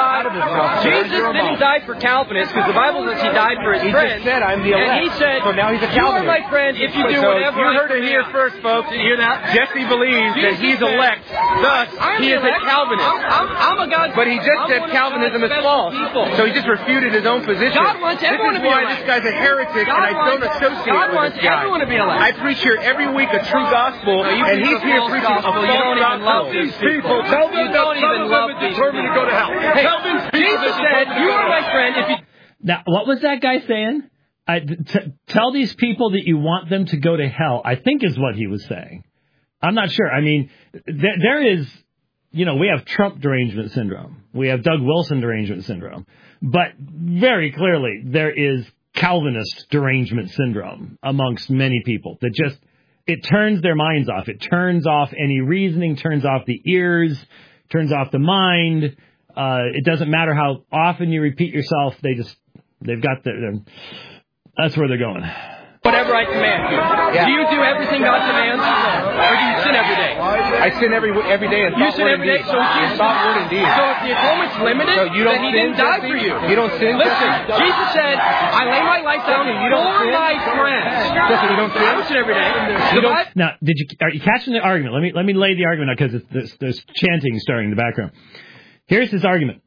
S10: die for Calvinists because the Bible says he died for his friends.
S12: He just said I'm the elect.
S10: And he said,
S12: so now he's a Calvinist.
S10: You are my friend if you do whatever.
S12: You heard it here first, folks.
S10: Did you hear that?
S12: Jesse believes that he's elect, thus he is a Calvinist.
S10: I'm a God.
S12: But he just said Calvinism is false. So he just refuted his own position.
S10: God wants everyone to be elect.
S12: This is why this guy's a heretic, and I don't associate with this guy.
S10: Everyone to be elect.
S12: I preach here every week a true gospel, and he's here preaching a false gospel.
S3: These people, tell them that some of them are determined to go to hell. Tell them
S10: Jesus said, "You are my friend." If you
S9: now, what was that guy saying? Tell these people that you want them to go to hell, I think is what he was saying. I'm not sure. I mean, there is, we have Trump derangement syndrome. We have Doug Wilson derangement syndrome. But very clearly, there is Calvinist derangement syndrome amongst many people that just, it turns their minds off. It turns off any reasoning, turns off the ears, turns off the mind. It doesn't matter how often you repeat yourself. They've got that's where they're going.
S10: Whatever I command you. Yeah. Do you do everything God commands? Or do you sin every day?
S12: I sin every day in thought, word, and deed.
S10: So if the atonement's limited, then he didn't die for you.
S12: You don't sin?
S10: Listen, Jesus said, I lay my life down for my friends.
S12: Jesse, you don't sin?
S10: I don't sin every day.
S9: Now, are you catching the argument? Let me lay the argument out because there's chanting starting in the background. Here's his argument.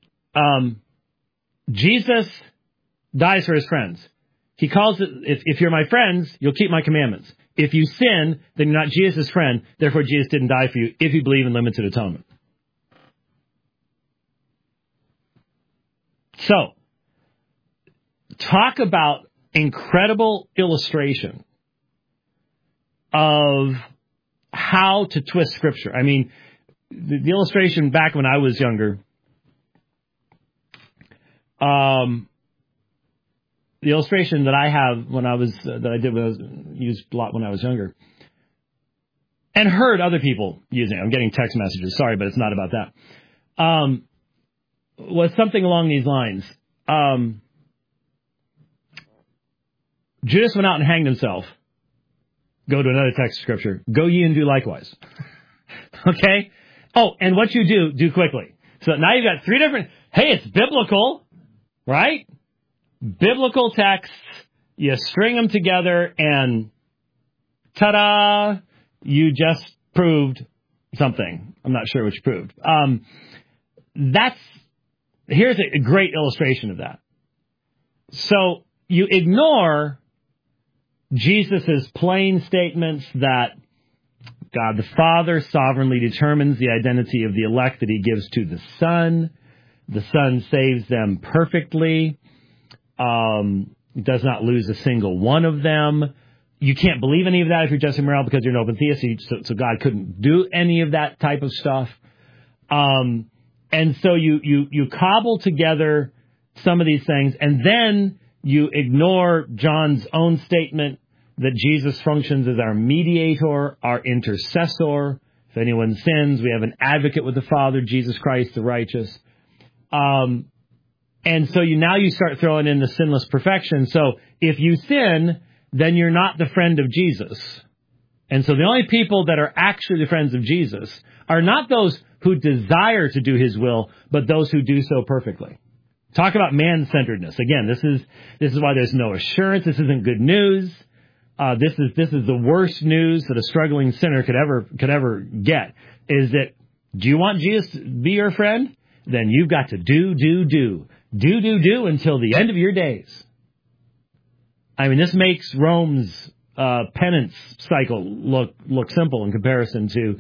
S9: Jesus dies for his friends. He calls it, if you're my friends, you'll keep my commandments. If you sin, then you're not Jesus' friend. Therefore, Jesus didn't die for you if you believe in limited atonement. So, talk about incredible illustration of how to twist Scripture. I mean, the illustration back when I was younger, the illustration that I have used a lot when I was younger, and heard other people using it. I'm getting text messages. Sorry, but it's not about that. Was something along these lines. Judas went out and hanged himself. Go to another text of Scripture. Go ye and do likewise. Okay? Oh, and what you do quickly. So now you've got three different, hey, it's biblical, right? Biblical texts, you string them together, and ta-da, you just proved something. I'm not sure what you proved. Here's a great illustration of that. So you ignore Jesus' plain statements that God the Father sovereignly determines the identity of the elect that he gives to the Son. The Son saves them perfectly. Does not lose a single one of them. You can't believe any of that if you're Jesse Morrell because you're an open theist, so God couldn't do any of that type of stuff. And so you cobble together some of these things, and then you ignore John's own statement that Jesus functions as our mediator, our intercessor. If anyone sins, we have an advocate with the Father, Jesus Christ the righteous. And so you start throwing in the sinless perfection. So if you sin, then you're not the friend of Jesus. And so the only people that are actually the friends of Jesus are not those who desire to do his will, but those who do so perfectly. Talk about man-centeredness. Again, this is why there's no assurance. This isn't good news. this is the worst news that a struggling sinner could ever get. Is that, do you want Jesus to be your friend? Then you've got to do until the end of your days. I mean, this makes Rome's penance cycle look simple in comparison to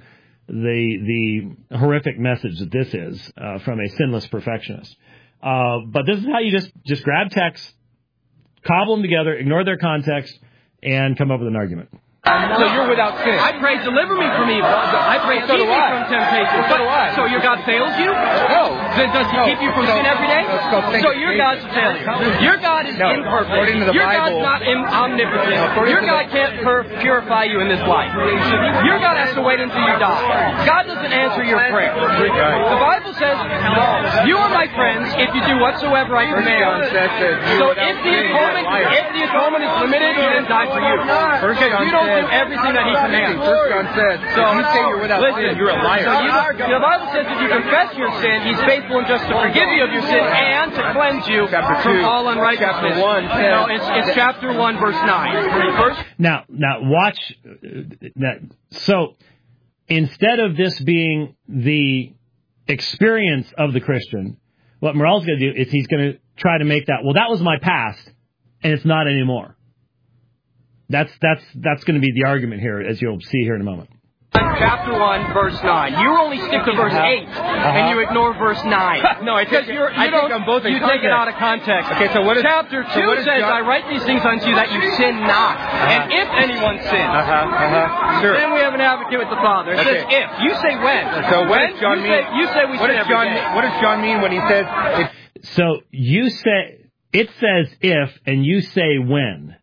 S9: the horrific message that this is from a sinless perfectionist. But this is how you just grab texts, cobble them together, ignore their context, and come up with an argument.
S10: So you're without sin. I pray, deliver me from evil. I pray, keep me from temptation. So your God fails you? No. Then does He keep you from sin every day? So your God's a failure. Your God is imperfect. Your God's not omnipotent. Your God can't purify you in this life. Your God has to wait until you die. God doesn't answer your prayer. The Bible says, you are my friends if you do whatsoever I command. So if the atonement is limited, He didn't die for you. You don't do everything that He commands.
S12: First John said, so you say you're without sin, you're a liar.
S10: So the Bible says if you confess your sin, He's faithful and just to forgive you of your sin and to cleanse you from all unrighteousness.
S12: Chapter 1 says,
S10: no, it's chapter 1, verse 9.
S9: Now watch that. So instead of this being the experience of the Christian, what Morell's going to do is he's going to try to make that, well, that was my past, and it's not anymore. That's going to be the argument here, as you'll see here in a moment.
S10: Chapter 1, verse 9. You only stick to verse 8, and you ignore verse 9.
S12: No, I take it out
S10: of context.
S12: Okay, so what is...
S10: Chapter 2 says, I write these things unto you that you sin not. And if anyone sins,
S12: Sure.
S10: then we have an advocate with the Father. It says if. You say when.
S12: So what does John mean?
S10: You say we sin every day.
S12: What does John mean when he says...
S9: So you say... It says if, and you say when.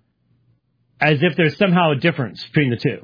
S9: As if there's somehow a difference between the two.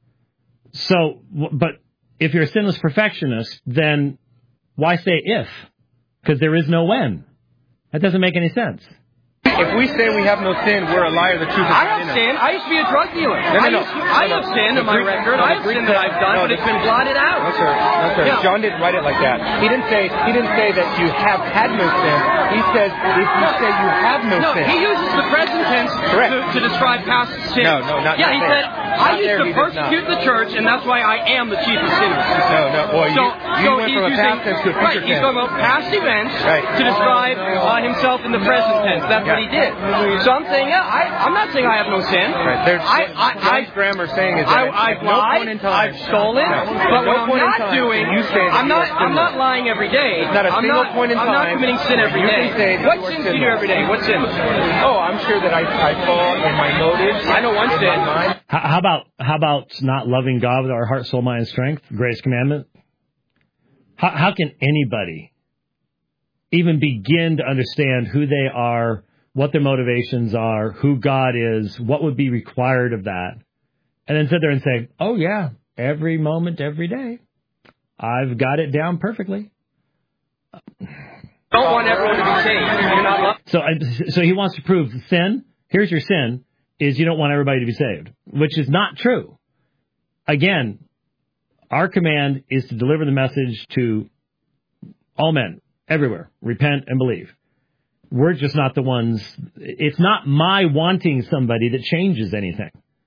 S9: So, but if you're a sinless perfectionist, then why say if? Because there is no when. That doesn't make any sense.
S12: If we say we have no sin, we're a liar. The truth is
S10: I have sin. I used to be a drug dealer. I have sin in my record. I have sin that I've done, but it's been blotted out.
S12: No, sir. Yeah. John didn't write it like that. He didn't say that you have had no sin. He says if you say you have no sin.
S10: No, he uses the present tense to describe past sin.
S12: No, not
S10: he
S12: there.
S10: said, I used to persecute the church, and that's why I am the chief of sinners.
S12: No. Well, you went from a past tense to a future tense.
S10: He's talking about past events to describe himself in the present tense. That's what he did. So I'm saying, I'm not saying I have no sin.
S12: John's grammar saying is that
S10: I've lied, I've stolen, but what I'm not doing, I'm not lying every day.
S12: Not a single point in time.
S10: I'm not committing sin every day. What sins do you do every day? What sins?
S12: Oh, I'm sure that I fall in my motives.
S10: I know one sin.
S9: How about not loving God with our heart, soul, mind, and strength? Greatest commandment. How can anybody even begin to understand who they are, what their motivations are, who God is, what would be required of that, and then sit there and say, oh yeah, every moment, every day, I've got it down perfectly.
S10: Don't want everyone to be saved. You're not
S9: so he wants to prove sin. Here's your sin, is you don't want everybody to be saved, which is not true. Again, our command is to deliver the message to all men, everywhere. Repent and believe. We're just not the ones. It's not my wanting somebody that changes anything.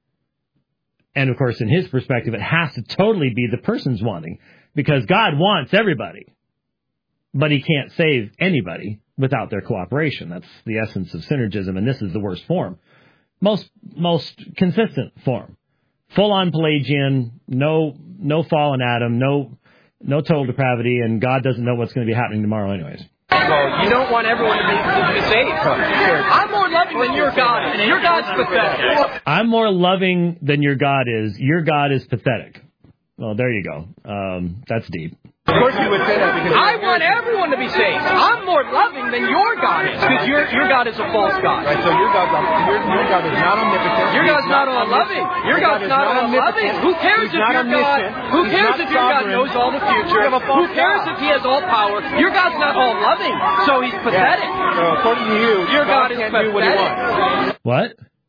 S9: And, of course, in his perspective, it has to totally be the person's wanting, because God wants everybody, but he can't save anybody without their cooperation. That's the essence of synergism, and this is the worst form. Most consistent form. Full-on Pelagian, no fallen Adam, no total depravity, and God doesn't know what's going to be happening tomorrow anyways.
S10: Well, you don't want everyone to be saved. I'm more loving than your God is. Your God's pathetic.
S9: I'm more loving than your God is. Your God is pathetic. Well, there you go. That's deep.
S12: Of course you would say that because
S10: I want everyone to be saved. I'm more loving than your God is, because your God is a false God.
S12: Right, so your God is not omnipotent.
S10: Your God's not all loving. Your God's not all loving. Who cares if your God? Who cares if your God knows all the future? Who cares if he has all power? Your God's not all loving, so he's pathetic.
S12: So according to you,
S10: your God is pathetic.
S12: Do what he wants.
S9: What?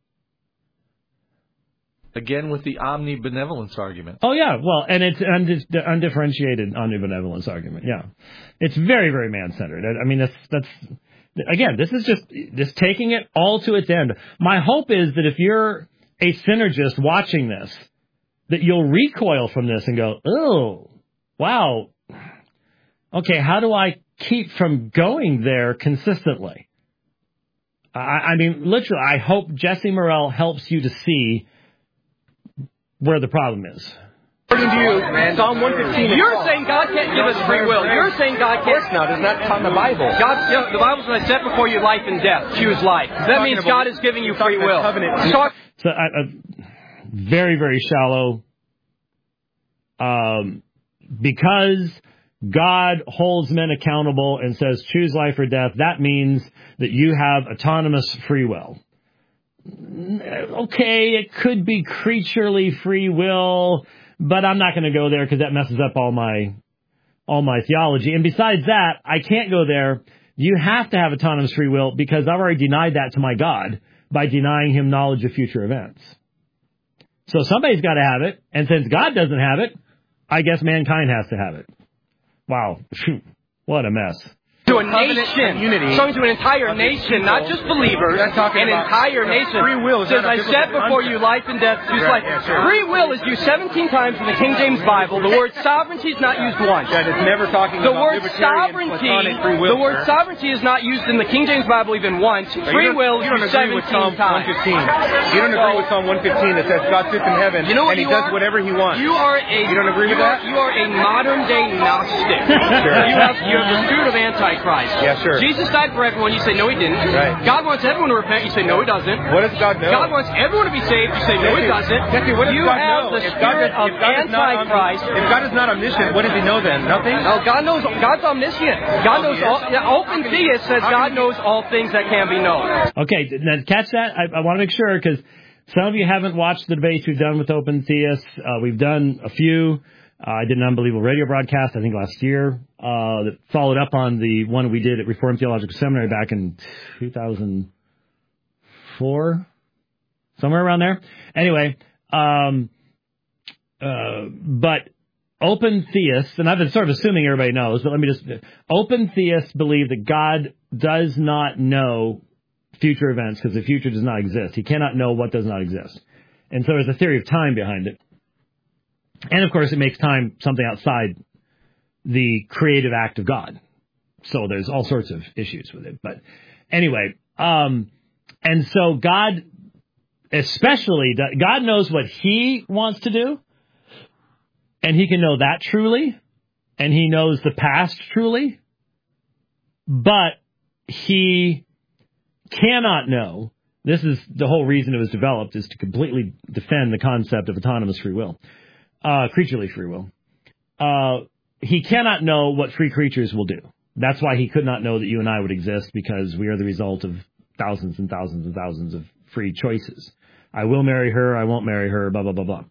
S11: Again with the omnibenevolence argument.
S9: Oh, yeah. Well, and it's undifferentiated omnibenevolence argument. Yeah. It's very, very man-centered. I mean, that's again, this is just taking it all to its end. My hope is that if you're a synergist watching this, that you'll recoil from this and go, oh, wow, okay, how do I keep from going there consistently? I mean, literally, I hope Jesse Morrell helps you to see where the problem is.
S12: According to you, Psalm 115.
S10: You're saying God can't give us free will. You're saying God can't.
S12: Of course not. It's not taught in the Bible.
S10: God, you know, the Bible says, I set before you life and death. Choose life. That means God is giving you free will.
S9: So, very, very shallow. Because God holds men accountable and says, choose life or death, that means that you have autonomous free will. Okay, it could be creaturely free will, but I'm not going to go there because that messes up all my theology. And besides that, I can't go there. You have to have autonomous free will because I've already denied that to my God by denying him knowledge of future events. So somebody's got to have it, and since God doesn't have it, I guess mankind has to have it. Wow. What a mess.
S10: To a nation, something to an entire nation, not just believers, an entire nation.
S12: Free will is
S10: says, I set before you life and death, choose life. Free will is used 17 times in the King James Bible. The word sovereignty is not used once.
S12: That is never talking
S10: the
S12: about
S10: word sovereignty.
S12: Free will,
S10: the word sovereignty is not used in the King James Bible even once. Free will is used 17 times.
S12: You don't agree with Psalm 115 that says God sits in heaven and he does whatever he wants.
S10: You don't agree with that? You are a modern day Gnostic. You have the spirit of Antichrist.
S12: Yeah, sure.
S10: Jesus died for everyone. You say, no, he didn't.
S12: Right.
S10: God wants everyone to repent. You say, no, he doesn't.
S12: What does God know?
S10: God wants everyone to be saved. You say, no, he doesn't.
S12: What does
S10: you
S12: God
S10: have
S12: know?
S10: the spirit of Antichrist.
S12: If God is not omniscient, what does he know then? Nothing?
S10: No, God knows. God's omniscient. God knows all. Open theist says God knows all things that can be known.
S9: Okay, now catch that. I want to make sure because some of you haven't watched the debates we've done with open theists. We've done a few. I did an Unbelievable radio broadcast, I think last year, that followed up on the one we did at Reformed Theological Seminary back in 2004, somewhere around there. Anyway, but open theists, and I've been sort of assuming everybody knows, but open theists believe that God does not know future events because the future does not exist. He cannot know what does not exist. And so there's a theory of time behind it. And, of course, it makes time something outside the creative act of God. So there's all sorts of issues with it. But anyway, and so God knows what he wants to do, and he can know that truly, and he knows the past truly, but he cannot know. This is the whole reason it was developed, is to completely defend the concept of autonomous free will. Creaturely free will. He cannot know what free creatures will do. That's why he could not know that you and I would exist, because we are the result of thousands and thousands and thousands of free choices. I will marry her, I won't marry her, blah, blah, blah, blah.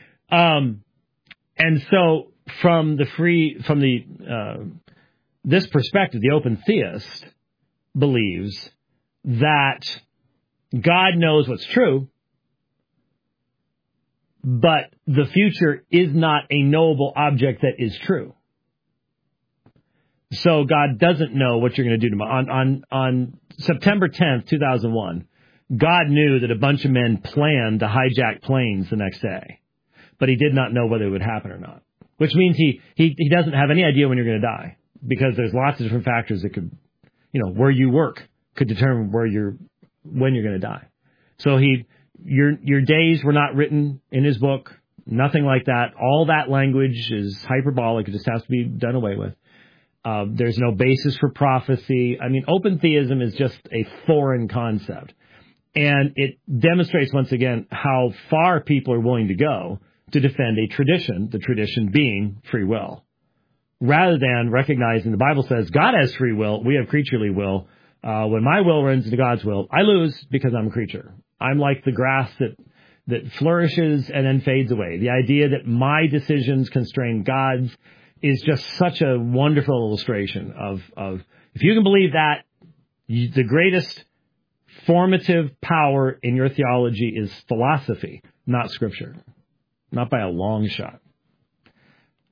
S9: And so this perspective, the open theist believes that God knows what's true, but the future is not a knowable object that is true. So God doesn't know what you're going to do tomorrow. On September 10th, 2001, God knew that a bunch of men planned to hijack planes the next day, but he did not know whether it would happen or not, which means he doesn't have any idea when you're going to die, because there's lots of different factors that could, where you work could determine when you're going to die. So your days were not written in his book, nothing like that. All that language is hyperbolic. It just has to be done away with. There's no basis for prophecy. I mean, open theism is just a foreign concept. And it demonstrates once again how far people are willing to go to defend a tradition, the tradition being free will, rather than recognizing the Bible says God has free will, we have creaturely will. When my will runs into God's will, I lose because I'm a creature. I'm like the grass that flourishes and then fades away. The idea that my decisions constrain God's is just such a wonderful illustration of if you can believe that, the greatest formative power in your theology is philosophy, not Scripture. Not by a long shot.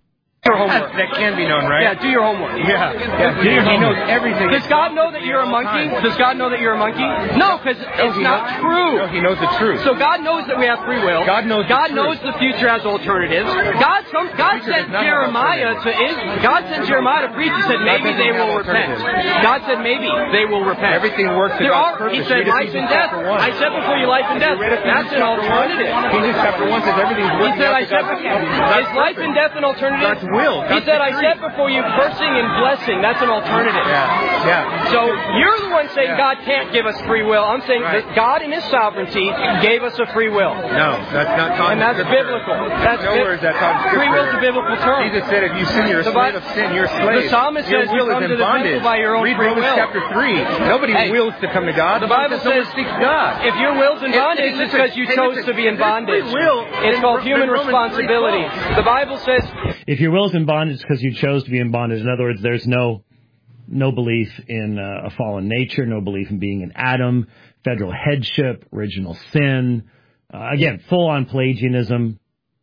S12: your homework. That can be known, right?
S10: Yeah, do your homework.
S12: Yeah. He knows everything.
S10: Does God know that you're a monkey? Does God know that you're a monkey? No, because it's not true.
S12: No, he knows the truth.
S10: So God knows that we have free will.
S12: God knows
S10: the future has alternatives. God sent Jeremiah to Israel. God sent Jeremiah to preach. He said maybe they will repent. God said maybe they will repent.
S12: Everything works to God's purpose.
S10: He said life and death. I said before you life and death. That's an alternative.
S12: Ephesians chapter 1 says everything's working out to God's purpose.
S10: Is life and death an alternative?
S12: God's will.
S10: He said I said before you cursing and blessing. That's an alternative.
S12: Yeah.
S10: So you're the one saying God can't give us free will. I'm saying that God in His sovereignty gave us a free will.
S12: No, that's not taught.
S10: And that's biblical. That's
S12: nowhere is that taught in Scripture.
S10: Free will is a biblical term.
S12: Jesus said, if you sin, you're a slave of sin. You're a slave.
S10: The psalmist says you come to the temple by your own
S12: free will. Read Romans chapter 3. Nobody wills to come to God.
S10: The Bible says
S12: seeks God.
S10: If your will's in bondage, it's because you chose to be in bondage. It's called human responsibility. The Bible says
S9: if your will's in bondage because you chose to be in bondage. In other words, there's no belief in a fallen nature, no belief in being an Adam, federal headship, original sin. Again, full-on Pelagianism,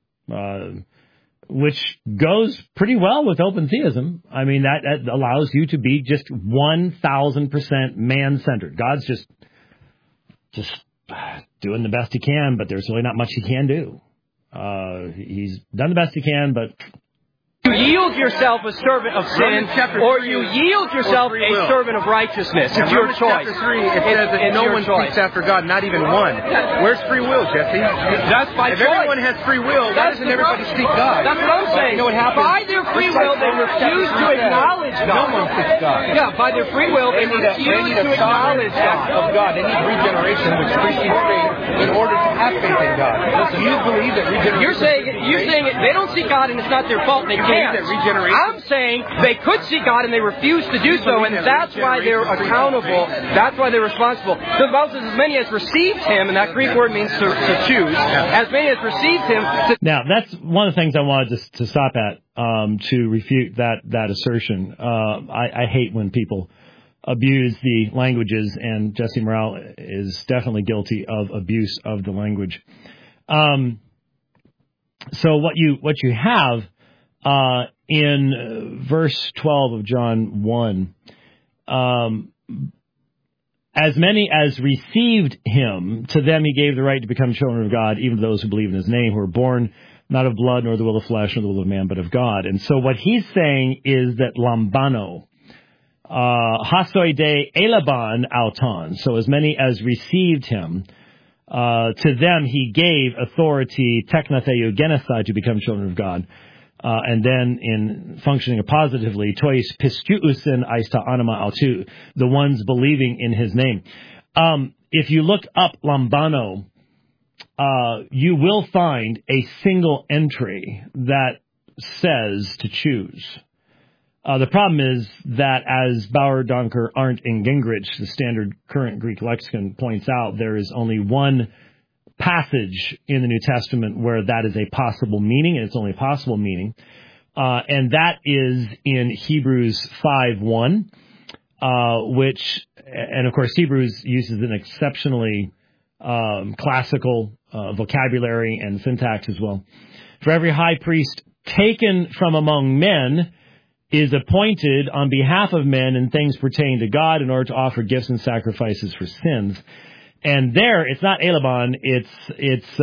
S9: which goes pretty well with open theism. I mean, that allows you to be just 1,000% man-centered. God's just doing the best he can, but there's really not much he can do. He's done the best he can, but
S10: you yield yourself a servant of sin, or you yield yourself a servant of righteousness. It's your choice.
S12: Chapter 3, it says that no one seeks after God, not even one. Where's free will, Jesse?
S10: That's by choice.
S12: If everyone has free will, why doesn't everybody seek God?
S10: That's what I'm saying. You know what happens? By their free will, they refuse to acknowledge God.
S12: No one seeks God.
S10: Yeah, by their free will, they refuse to acknowledge God.
S12: Of God. They need regeneration, which precedes faith, in order to have faith in God. Listen, you believe that regeneration.
S10: You're saying they don't see God, and it's not their fault. They can't. I'm saying they could see God and they refuse to do so, and that's why they're accountable. That's why they're responsible. The Bible says, as many as received Him, and that Greek word means to choose, as many as received Him.
S9: Now, that's one of the things I wanted to stop at to refute that assertion. I hate when people abuse the languages, and Jesse Morale is definitely guilty of abuse of the language. So what you have in verse 12 of John 1, as many as received him, to them he gave the right to become children of God, even those who believe in his name, who are born not of blood, nor the will of flesh, nor the will of man, but of God. And so what he's saying is that lambano, hasoide elaban auton, so as many as received him, to them he gave authority, teknatheu genocide, to become children of God. And then in functioning positively, tois pistuusin aista anima autu, the ones believing in his name. If you look up lambano, you will find a single entry that says to choose. The problem is that, as Bauer, Donker, Arndt, and Gingrich, the standard current Greek lexicon, points out, there is only one passage in the New Testament where that is a possible meaning, and it's only a possible meaning, and that is in Hebrews 5:1, which, and of course, Hebrews uses an exceptionally classical vocabulary and syntax as well. For every high priest taken from among men is appointed on behalf of men in things pertaining to God in order to offer gifts and sacrifices for sins. And there, it's not elaban, it's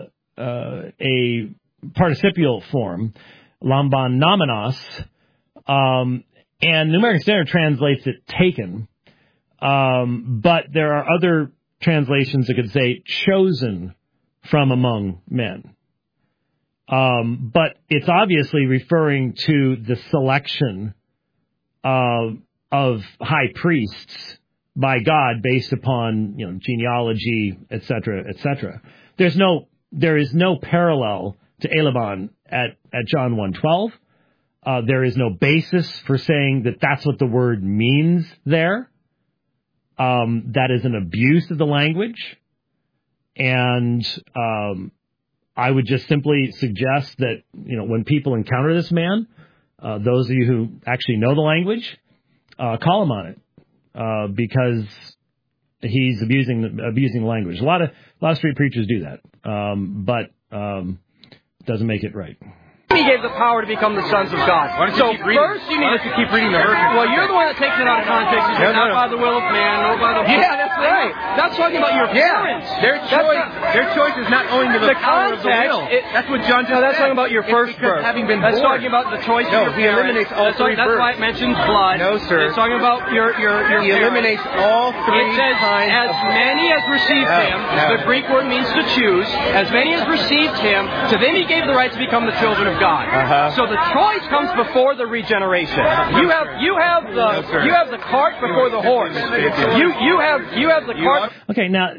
S9: a participial form, lamban nomenos, and the American Standard translates it taken, but there are other translations that could say chosen from among men. But it's obviously referring to the selection of high priests by God based upon, genealogy, etc., etc. There is no parallel to elaban at John 1:12. There is no basis for saying that that's what the word means there. That is an abuse of the language, and I would just simply suggest that, when people encounter this man, those of you who actually know the language, call him on it, because he's abusing the language. A lot of street preachers do that, but doesn't make it right.
S10: He gave the power to become the sons of God. So first you need to keep reading the verse. Well, you're the one that takes it out of context. You say, not by the will of man, nor by the will. Yeah, that's right. That's talking about your parents.
S12: Their choice is not owing to the power of the will. That's what John just said.
S10: That's talking about your first birth. That's talking about the choice of your parents.
S12: He eliminates all three births.
S10: That's why it mentions blood.
S12: No, sir.
S10: It's talking about your
S12: He eliminates all three kinds
S10: as many as received him. The Greek word means to choose. As many as received him, to them he gave the right to become the children of God. So the choice comes before the regeneration. You have the cart before the horse. You have the cart.
S9: Okay, now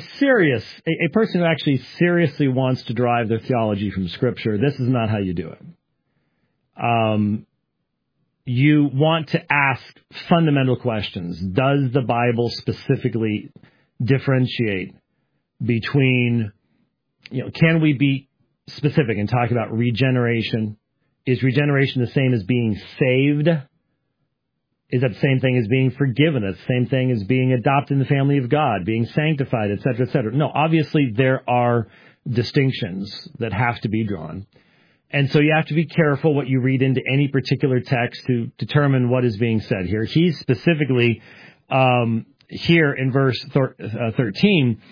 S9: a person who actually seriously wants to derive their theology from Scripture, this is not how you do it. You want to ask fundamental questions. Does the Bible specifically differentiate between, can we be specific and talk about regeneration? Is regeneration the same as being saved? Is that the same thing as being forgiven? That's the same thing as being adopted in the family of God, being sanctified, et cetera, et cetera. No, obviously there are distinctions that have to be drawn. And so you have to be careful what you read into any particular text to determine what is being said here. He's specifically here in verse 13.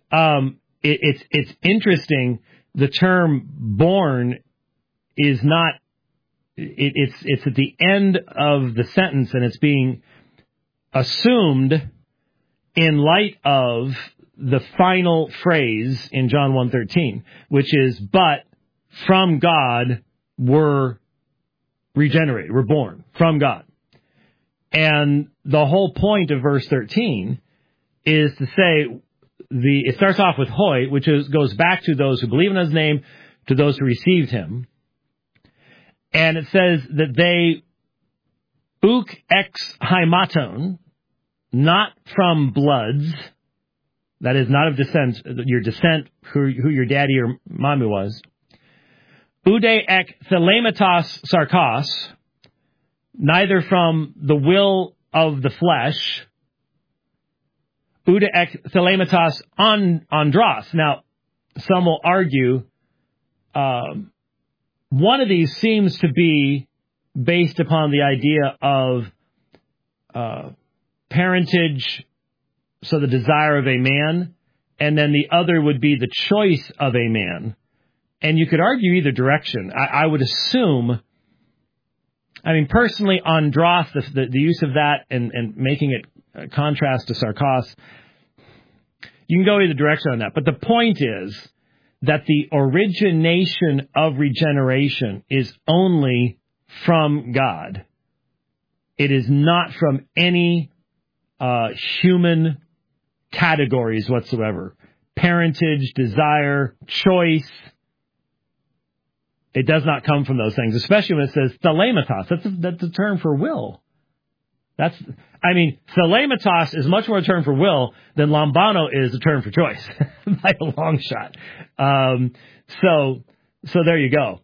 S9: It's interesting. The term born is not, it's at the end of the sentence, and it's being assumed in light of the final phrase in John 1:13, which is, but from God were regenerated, were born from God. And the whole point of verse 13 is to say, it starts off with hoi, which goes back to those who believe in his name, to those who received him. And it says that they uk ex haimaton, not from bloods, that is not of descent, your descent, who your daddy or mommy was. Ude ek thelematos sarkos, neither from the will of the flesh. Ude ek thelematos andros. Now, some will argue, one of these seems to be based upon the idea of parentage, so the desire of a man, and then the other would be the choice of a man. And you could argue either direction. I would assume, personally, andros, the use of that and making it a contrast to sarkos, you can go either direction on that. But the point is that the origination of regeneration is only from God. It is not from any human categories whatsoever. Parentage, desire, choice. It does not come from those things, especially when it says thelematos. That's a term for will. Thelematos is much more a term for will than lambano is a term for choice by a long shot. So there you go.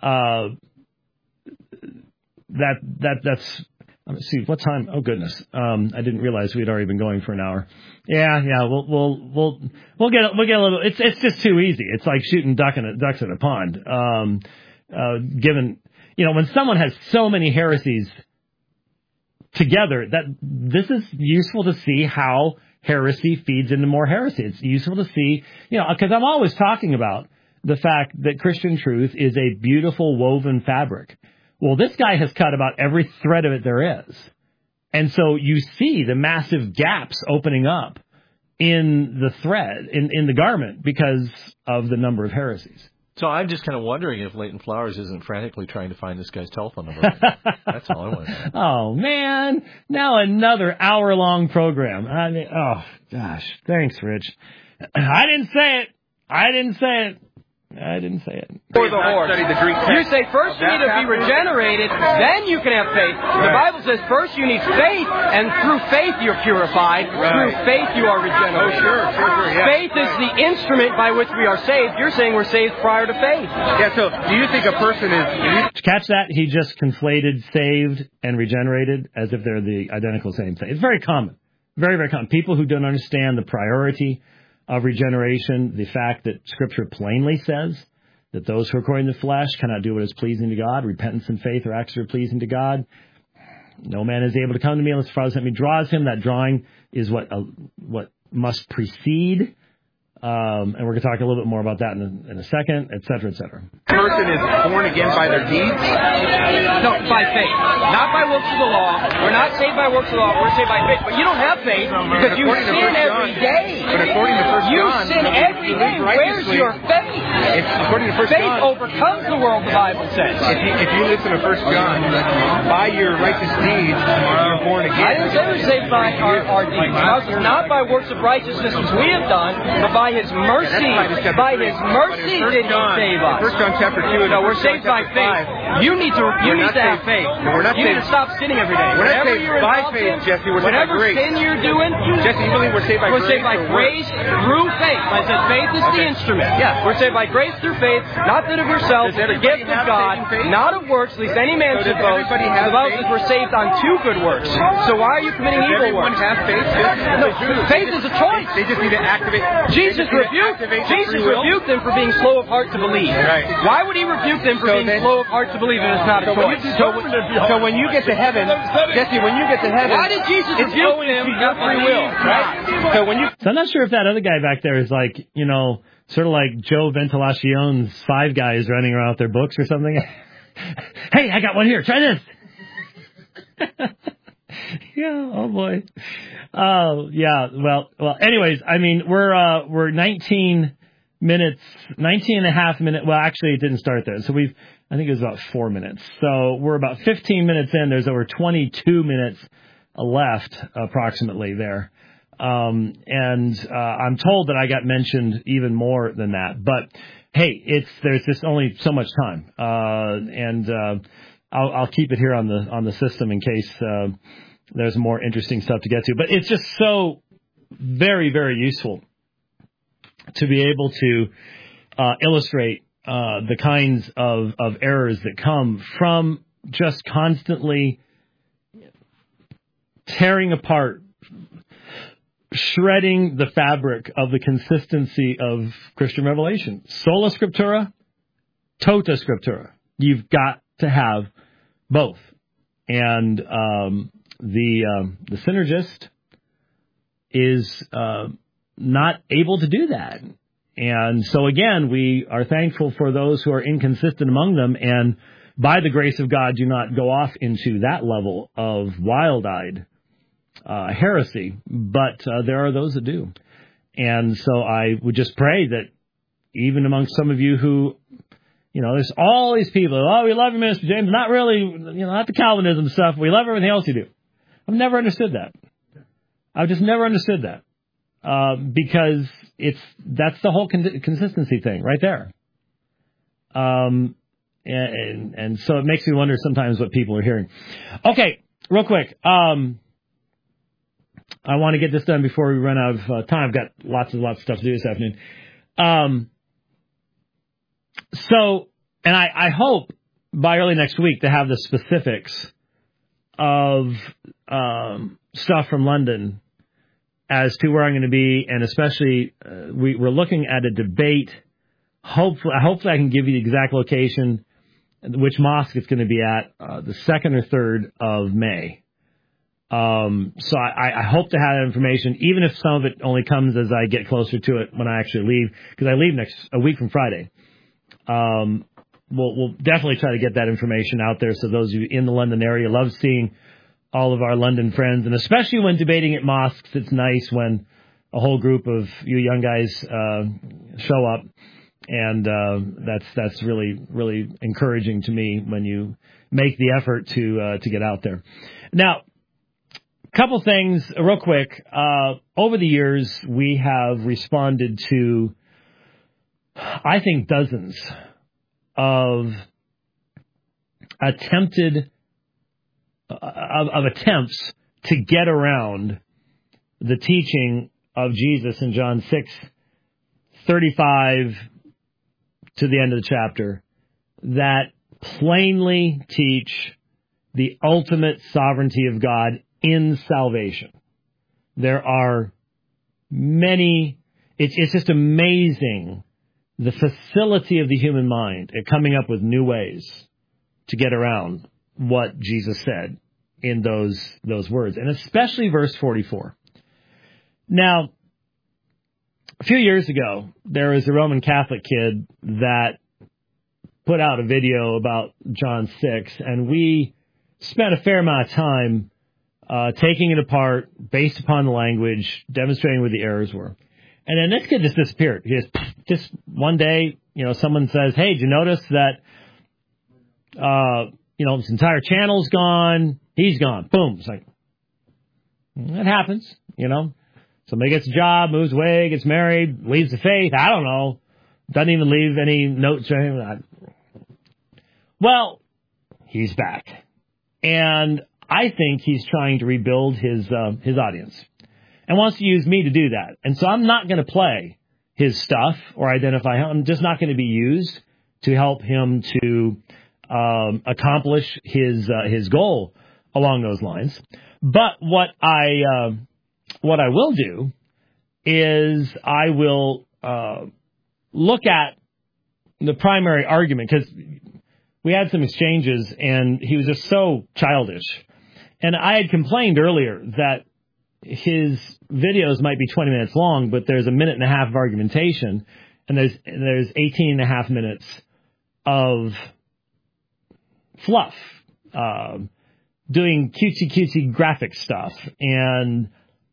S9: That's. Let's see what time. Oh goodness, I didn't realize we had already been going for an hour. Yeah. We'll get a little. It's just too easy. It's like shooting ducks in a pond. Given when someone has so many heresies together, that this is useful to see how heresy feeds into more heresy. It's useful to see, because I'm always talking about the fact that Christian truth is a beautiful woven fabric. Well, this guy has cut about every thread of it there is. And so you see the massive gaps opening up in the thread, in the garment, because of the number of heresies.
S11: So I'm just kind of wondering if Leighton Flowers isn't frantically trying to find this guy's telephone number. That's all I want to know.
S9: Oh, man. Now another hour-long program. Oh, gosh. Thanks, Rich. I didn't say it.
S10: For the horse. You say first you need to be regenerated, then you can have faith. The Bible says first you need faith, and through faith you're purified. Through faith you are regenerated.
S12: Oh, sure. Yeah.
S10: Faith is the instrument by which we are saved. You're saying we're saved prior to faith.
S12: Yeah, so do you think a person is...
S9: Did you catch that? He just conflated saved and regenerated as if they're the identical same thing. It's very common. Very, very common. People who don't understand the priority of regeneration, the fact that Scripture plainly says that those who are according to the flesh cannot do what is pleasing to God. Repentance and faith are acts that are pleasing to God. No man is able to come to me unless the Father sent me draws him. That drawing is what must precede. And we're going to talk a little bit more about that in a second, et cetera, et cetera.
S12: Person is born again by their deeds?
S10: No, by faith. Not by works of the law. We're not saved by works of the law. We're saved by faith. But you don't have faith because you sin every day.
S12: But according to 1 John,
S10: you sin every day. Where's your faith?
S12: According to 1
S10: faith
S12: John,
S10: overcomes the world, the Bible says.
S12: If you listen to 1 John, by your righteous deeds, you're born again.
S10: I didn't say we're saved by our deeds. It's not by works of righteousness as we have done, but by His mercy. By His mercy did He save us.
S12: 1 John chapter 2.
S10: No, we're saved by faith. You need to have faith. You need to stop sinning every day.
S12: We're not saved by faith, Jesse. We're saved by grace.
S10: Whatever sin you're doing,
S12: Jesse, you believe we're saved by grace?
S10: We're saved by grace through faith. I said faith is the instrument. Yeah, we're saved by grace through faith, not that of yourselves, it's the gift of God, not of works, lest any man should boast. The Bible says we're saved on 2 good works. So why are you committing evil works?
S12: Does everyone have faith?
S10: No, faith is a choice.
S12: They just need to activate.
S10: Jesus rebuked them for being slow of heart to believe.
S12: Right.
S10: Why would He rebuke them for being slow of heart to believe if it's not a choice?
S12: So when you get to heaven, Jesse, when you get to heaven,
S10: why did Jesus rebuke them for free will? Right?
S9: So I'm not sure if that other guy back there is like, sort of like Joe Ventilacion's 5 guys running around with their books or something. Hey, I got one here. Try this. Yeah. Oh boy. Oh yeah. Well. Anyways, I mean, we're 19 and a half minutes. Well, actually, it didn't start there. So I think it was about 4 minutes. So we're about 15 minutes in. There's over 22 minutes left, approximately there. And I'm told that I got mentioned even more than that. But hey, there's just only so much time. I'll keep it here on the system in case there's more interesting stuff to get to. But it's just so very, very useful to be able to illustrate the kinds of errors that come from just constantly tearing apart, shredding the fabric of the consistency of Christian revelation. Sola Scriptura, tota Scriptura. You've got to have both. And the synergist is not able to do that. And so, again, we are thankful for those who are inconsistent among them and, by the grace of God, do not go off into that level of wild-eyed heresy. But there are those that do. And so I would just pray that even amongst some of you who, there's all these people, we love you, Mr. James, not really, not the Calvinism stuff. We love everything else you do. I've never understood that. I've just never understood that. Because that's the whole consistency thing right there. And so it makes me wonder sometimes what people are hearing. Okay, real quick. I want to get this done before we run out of time. I've got lots of stuff to do this afternoon. And I hope by early next week to have the specifics of stuff from London as to where I'm going to be, and especially we're looking at a debate. Hopefully I can give you the exact location, which mosque it's going to be at, the 2nd or 3rd of May. So I hope to have that information, even if some of it only comes as I get closer to it when I actually leave, because I leave a week from Friday. We'll definitely try to get that information out there so those of you in the London area love seeing all of our London friends, and especially when debating at mosques, it's nice when a whole group of you young guys show up, and that's really, really encouraging to me when you make the effort to get out there. Now, a couple things real quick. Over the years, we have responded to, I think, dozens of attempts to get around the teaching of Jesus in John 6:35 to the end of the chapter that plainly teach the ultimate sovereignty of God in salvation. There are many, it's just amazing the facility of the human mind at coming up with new ways to get around what Jesus said in those words, and especially verse 44. Now, a few years ago, there was a Roman Catholic kid that put out a video about John 6, and we spent a fair amount of time taking it apart based upon the language, demonstrating what the errors were. And then this kid just disappeared. He just one day, someone says, "Hey, did you notice that, this entire channel's gone? He's gone." Boom. It's like, that happens, Somebody gets a job, moves away, gets married, leaves the faith. I don't know. Doesn't even leave any notes or anything. Well, he's back. And I think he's trying to rebuild his audience and wants to use me to do that. And so I'm not going to play his stuff or identify him. I'm just not going to be used to help him to accomplish his goal along those lines. But what I will do is I will look at the primary argument, because we had some exchanges and he was just so childish. And I had complained earlier that his videos might be 20 minutes long, but there's a minute and a half of argumentation, and there's 18 and a half minutes of fluff, doing cutesy graphic stuff, and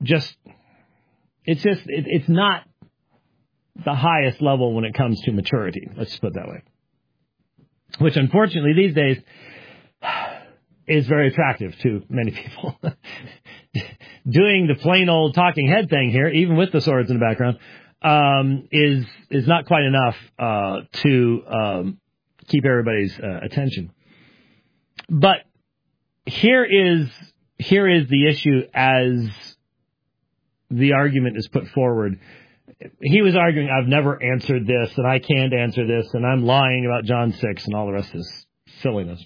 S9: it's not the highest level when it comes to maturity. Let's put it that way. Which unfortunately these days is very attractive to many people. Doing the plain old talking head thing here, even with the swords in the background, is not quite enough to keep everybody's attention. But here is the issue as the argument is put forward. He was arguing, I've never answered this, and I can't answer this, and I'm lying about John 6, and all the rest of this silliness.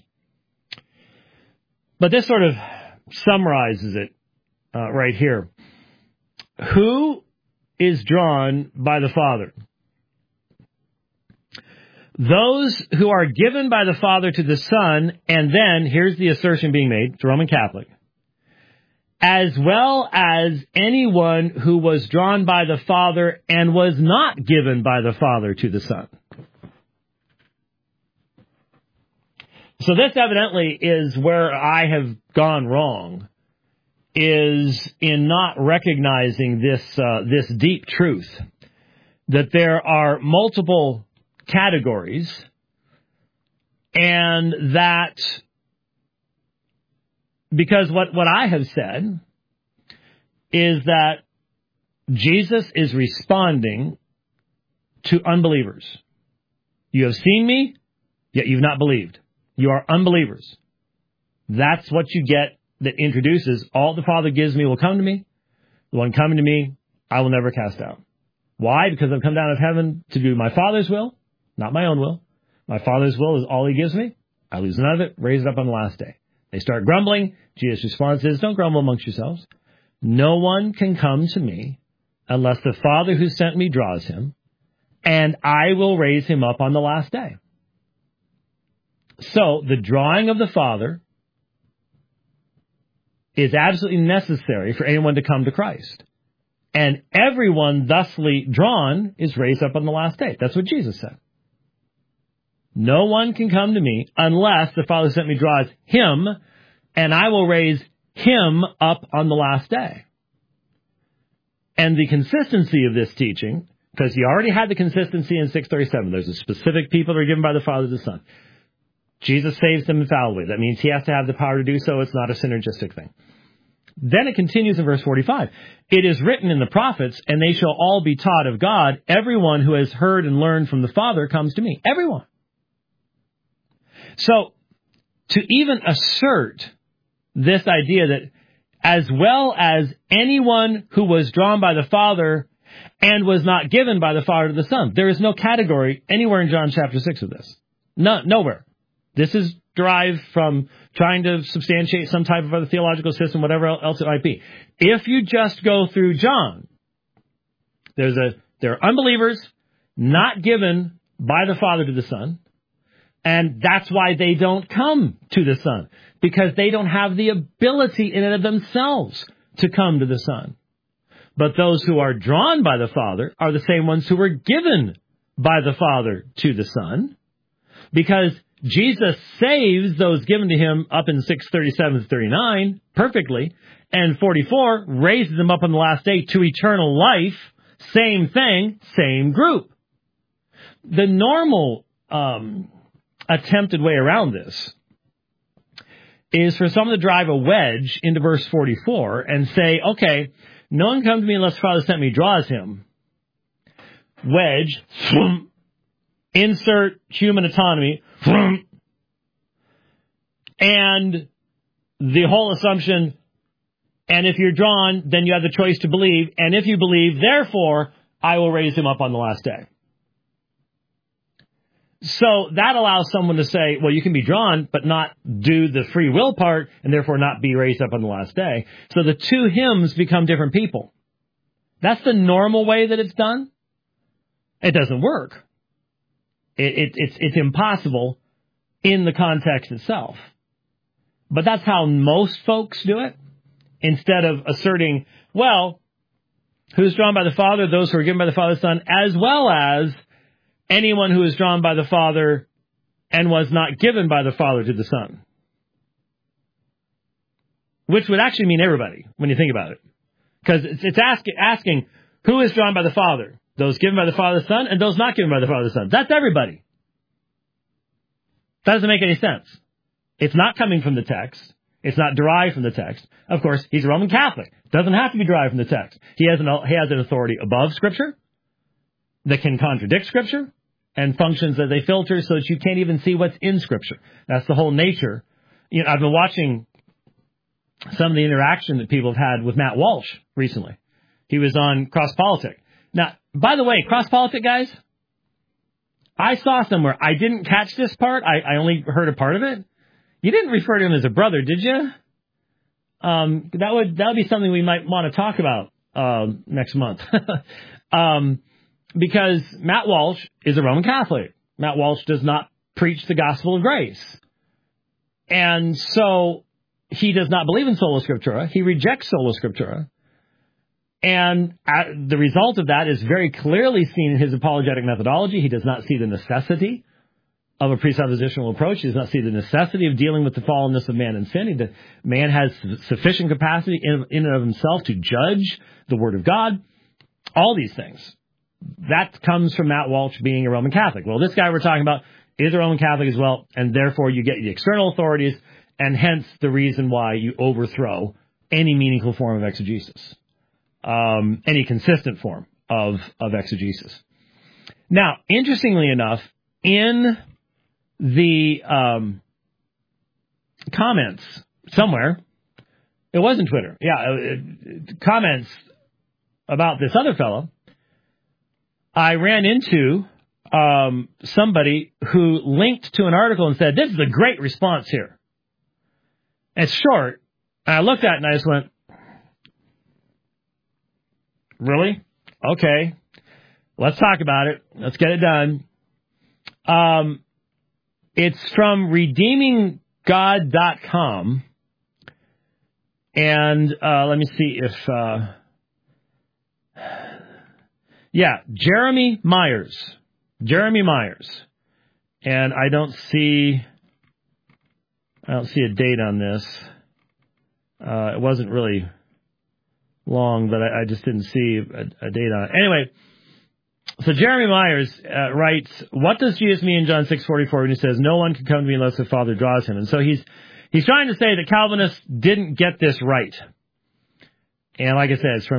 S9: But this sort of summarizes it right here. Who is drawn by the Father? Those who are given by the Father to the Son, and then, here's the assertion being made, it's Roman Catholic, as well as anyone who was drawn by the Father and was not given by the Father to the Son. So this evidently is where I have gone wrong, is in not recognizing this deep truth, that there are multiple categories, and that because what I have said is that Jesus is responding to unbelievers. You have seen me, yet you've not believed. You are unbelievers. That's what you get that introduces all the Father gives me will come to me. The one coming to me, I will never cast out. Why? Because I've come down of heaven to do my Father's will, not my own will. My Father's will is all He gives me. I lose none of it, raise it up on the last day. They start grumbling. Jesus' response is, don't grumble amongst yourselves. No one can come to me unless the Father who sent me draws him, and I will raise him up on the last day. So the drawing of the Father is absolutely necessary for anyone to come to Christ. And everyone thusly drawn is raised up on the last day. That's what Jesus said. No one can come to me unless the Father sent me draws him, and I will raise him up on the last day. And the consistency of this teaching, because he already had the consistency in 637, there's a specific people that are given by the Father to the Son. Jesus saves them infallibly. That means he has to have the power to do so. It's not a synergistic thing. Then it continues in verse 45. It is written in the prophets, and they shall all be taught of God. Everyone who has heard and learned from the Father comes to me. Everyone. So, to even assert this idea that as well as anyone who was drawn by the Father and was not given by the Father to the Son, there is no category anywhere in John chapter 6 of this. Nowhere. This is derived from trying to substantiate some type of other theological system, whatever else it might be. If you just go through John, there are unbelievers, not given by the Father to the Son, and that's why they don't come to the Son, because they don't have the ability in and of themselves to come to the Son. But those who are drawn by the Father are the same ones who were given by the Father to the Son, because Jesus saves those given to him up in 6:37-39 perfectly, and 44 raises them up on the last day to eternal life. Same thing, same group. The normal attempted way around this is for someone to drive a wedge into verse 44 and say, okay, no one comes to me unless the Father sent me draws him. Wedge, insert human autonomy, and the whole assumption, and if you're drawn, then you have the choice to believe, and if you believe, therefore, I will raise him up on the last day. So that allows someone to say, well, you can be drawn, but not do the free will part, and therefore not be raised up on the last day. So the two hymns become different people. That's the normal way that it's done. It doesn't work. It's impossible in the context itself. But that's how most folks do it. Instead of asserting, well, who's drawn by the Father? Those who are given by the Father, Son, as well as anyone who is drawn by the Father and was not given by the Father to the Son. Which would actually mean everybody, when you think about it. Because it's asking who is drawn by the Father? Those given by the Father, Son, and those not given by the Father, Son. That's everybody. That doesn't make any sense. It's not coming from the text. It's not derived from the text. Of course, he's a Roman Catholic. Doesn't have to be derived from the text. He has an authority above Scripture that can contradict Scripture and functions as a filter so that you can't even see what's in Scripture. That's the whole nature. You know, I've been watching some of the interaction that people have had with Matt Walsh recently. He was on Cross Politic. Now, by the way, Cross Politic, guys, I saw somewhere, I didn't catch this part, I only heard a part of it. You didn't refer to him as a brother, did you? That would be something we might want to talk about next month. Because Matt Walsh is a Roman Catholic. Matt Walsh does not preach the gospel of grace. And so he does not believe in sola scriptura. He rejects sola scriptura. And the result of that is very clearly seen in his apologetic methodology. He does not see the necessity of a presuppositional approach. He does not see the necessity of dealing with the fallenness of man and sin. Man has sufficient capacity in and of himself to judge the Word of God. All these things. That comes from Matt Walsh being a Roman Catholic. Well, this guy we're talking about is a Roman Catholic as well, and therefore you get the external authorities, and hence the reason why you overthrow any meaningful form of exegesis. Any consistent form of exegesis. Now, interestingly enough, in the comments somewhere, it wasn't Twitter, comments about this other fellow, I ran into somebody who linked to an article and said, this is a great response here. It's short, and I looked at it and I just went, really? Okay. Let's talk about it. Let's get it done. It's from redeeminggod.com. And let me see if... Jeremy Myers. And I don't see a date on this. It wasn't really long, but I just didn't see a date on it. Anyway, so Jeremy Myers writes, what does Jesus mean in John 6:44 when he says, no one can come to me unless the Father draws him? And so he's trying to say that Calvinists didn't get this right. And like I said, it's from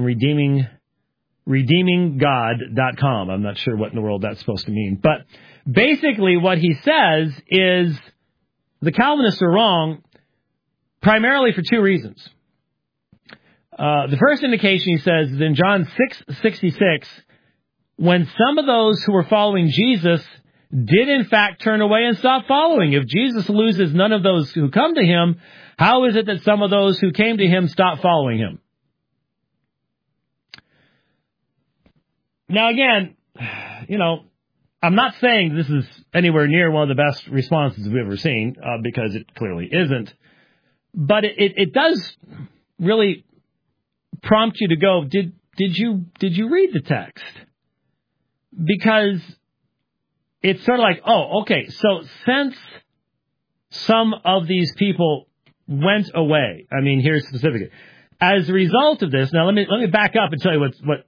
S9: redeeminggod.com. I'm not sure what in the world that's supposed to mean. But basically what he says is the Calvinists are wrong primarily for two reasons. The first indication, he says, is in John 6:66, when some of those who were following Jesus did in fact turn away and stop following. If Jesus loses none of those who come to him, how is it that some of those who came to him stop following him? Now again, I'm not saying this is anywhere near one of the best responses we've ever seen, because it clearly isn't. But it does really prompt you to go, did you read the text? Because it's sort of like, oh, okay, so since some of these people went away, I mean, here's specifically, as a result of this, now let me back up and tell you what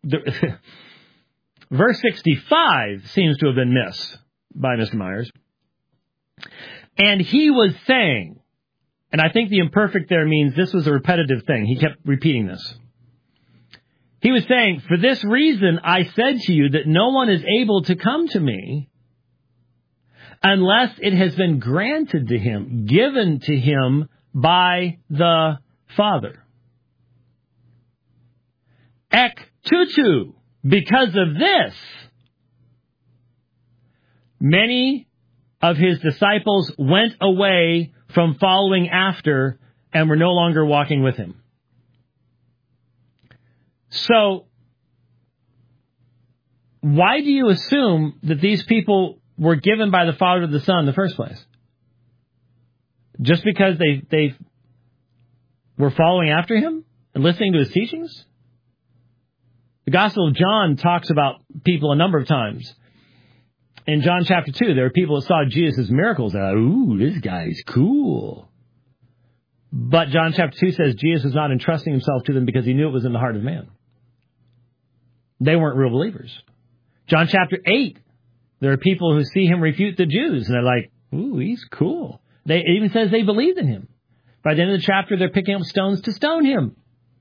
S9: verse 65 seems to have been missed by Mr. Myers. And he was saying, and I think the imperfect there means this was a repetitive thing. He kept repeating this. He was saying, for this reason I said to you that no one is able to come to me unless it has been granted to him, given to him by the Father. Ek tutu. Because of this, many of his disciples went away from following after and were no longer walking with him. So, why do you assume that these people were given by the Father to the Son in the first place? Just because they were following after him and listening to his teachings? The Gospel of John talks about people a number of times. In John chapter 2, there are people that saw Jesus' miracles and thought, ooh, this guy's cool. But John chapter 2 says Jesus was not entrusting himself to them because he knew it was in the heart of man. They weren't real believers. John chapter 8, there are people who see him refute the Jews, and they're like, ooh, he's cool. It even says they believed in him. By the end of the chapter, they're picking up stones to stone him.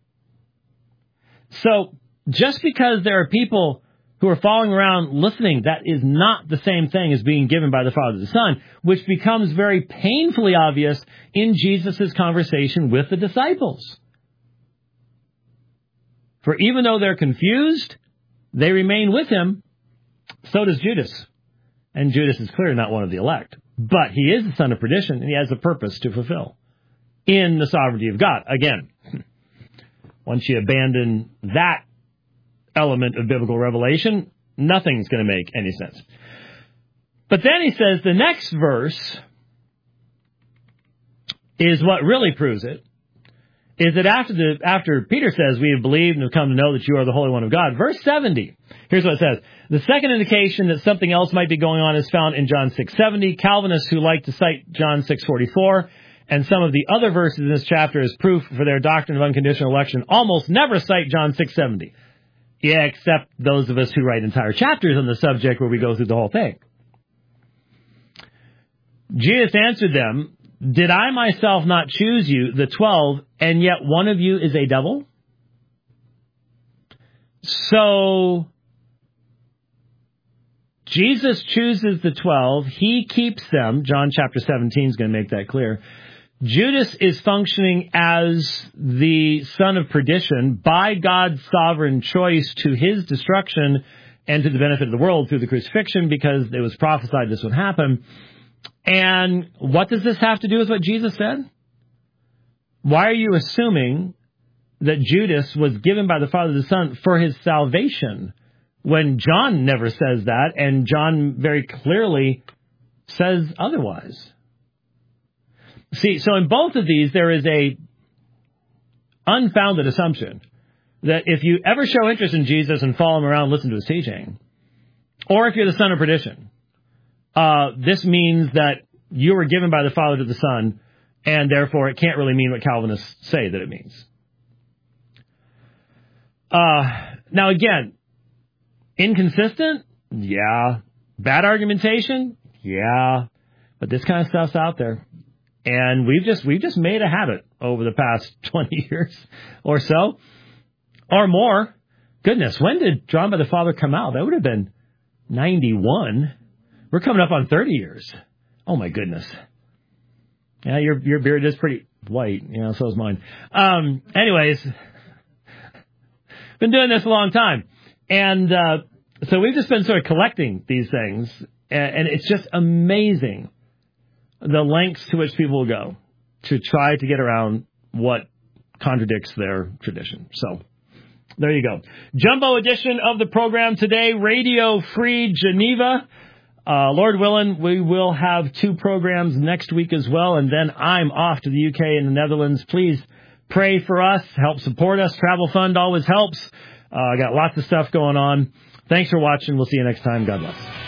S9: So, just because there are people who are following around listening, that is not the same thing as being given by the Father to the Son, which becomes very painfully obvious in Jesus' conversation with the disciples. For even though they're confused, they remain with him. So does Judas. And Judas is clearly not one of the elect. But he is the son of perdition, and he has a purpose to fulfill in the sovereignty of God. Again, once you abandon that element of biblical revelation, nothing's going to make any sense. But then he says the next verse is what really proves it, is that after Peter says, we have believed and have come to know that you are the Holy One of God, verse 70, here's what it says. The second indication that something else might be going on is found in John 6:70. Calvinists who like to cite John 6:44 and some of the other verses in this chapter as proof for their doctrine of unconditional election almost never cite John 6:70. Yeah, except those of us who write entire chapters on the subject where we go through the whole thing. Jesus answered them, did I myself not choose you, the 12, and yet one of you is a devil? So, Jesus chooses the 12. He keeps them. John chapter 17 is going to make that clear. Judas is functioning as the son of perdition by God's sovereign choice to his destruction and to the benefit of the world through the crucifixion, because it was prophesied this would happen. And what does this have to do with what Jesus said? Why are you assuming that Judas was given by the Father to the Son for his salvation when John never says that, and John very clearly says otherwise? See, so in both of these, there is a unfounded assumption that if you ever show interest in Jesus and follow him around and listen to his teaching, or if you're the son of perdition, this means that you were given by the Father to the Son, and therefore it can't really mean what Calvinists say that it means. Now again, inconsistent? Yeah. Bad argumentation? Yeah. But this kind of stuff's out there. And we've just made a habit over the past 20 years or so, or more. Goodness, when did Drawn by the Father come out? That would have been 91. We're coming up on 30 years. Oh my goodness. Yeah, your beard is pretty white. Yeah, so is mine. Anyways, been doing this a long time. And so we've just been sort of collecting these things, and it's just amazing the lengths to which people will go to try to get around what contradicts their tradition. So There you go. Jumbo edition of the program today, Radio Free Geneva. Lord willing, we will have 2 programs next week as well, and then I'm off to the UK and the Netherlands. Please pray for us, help support us. Travel Fund always helps. I got lots of stuff going on. Thanks for watching. We'll see you next time. God bless.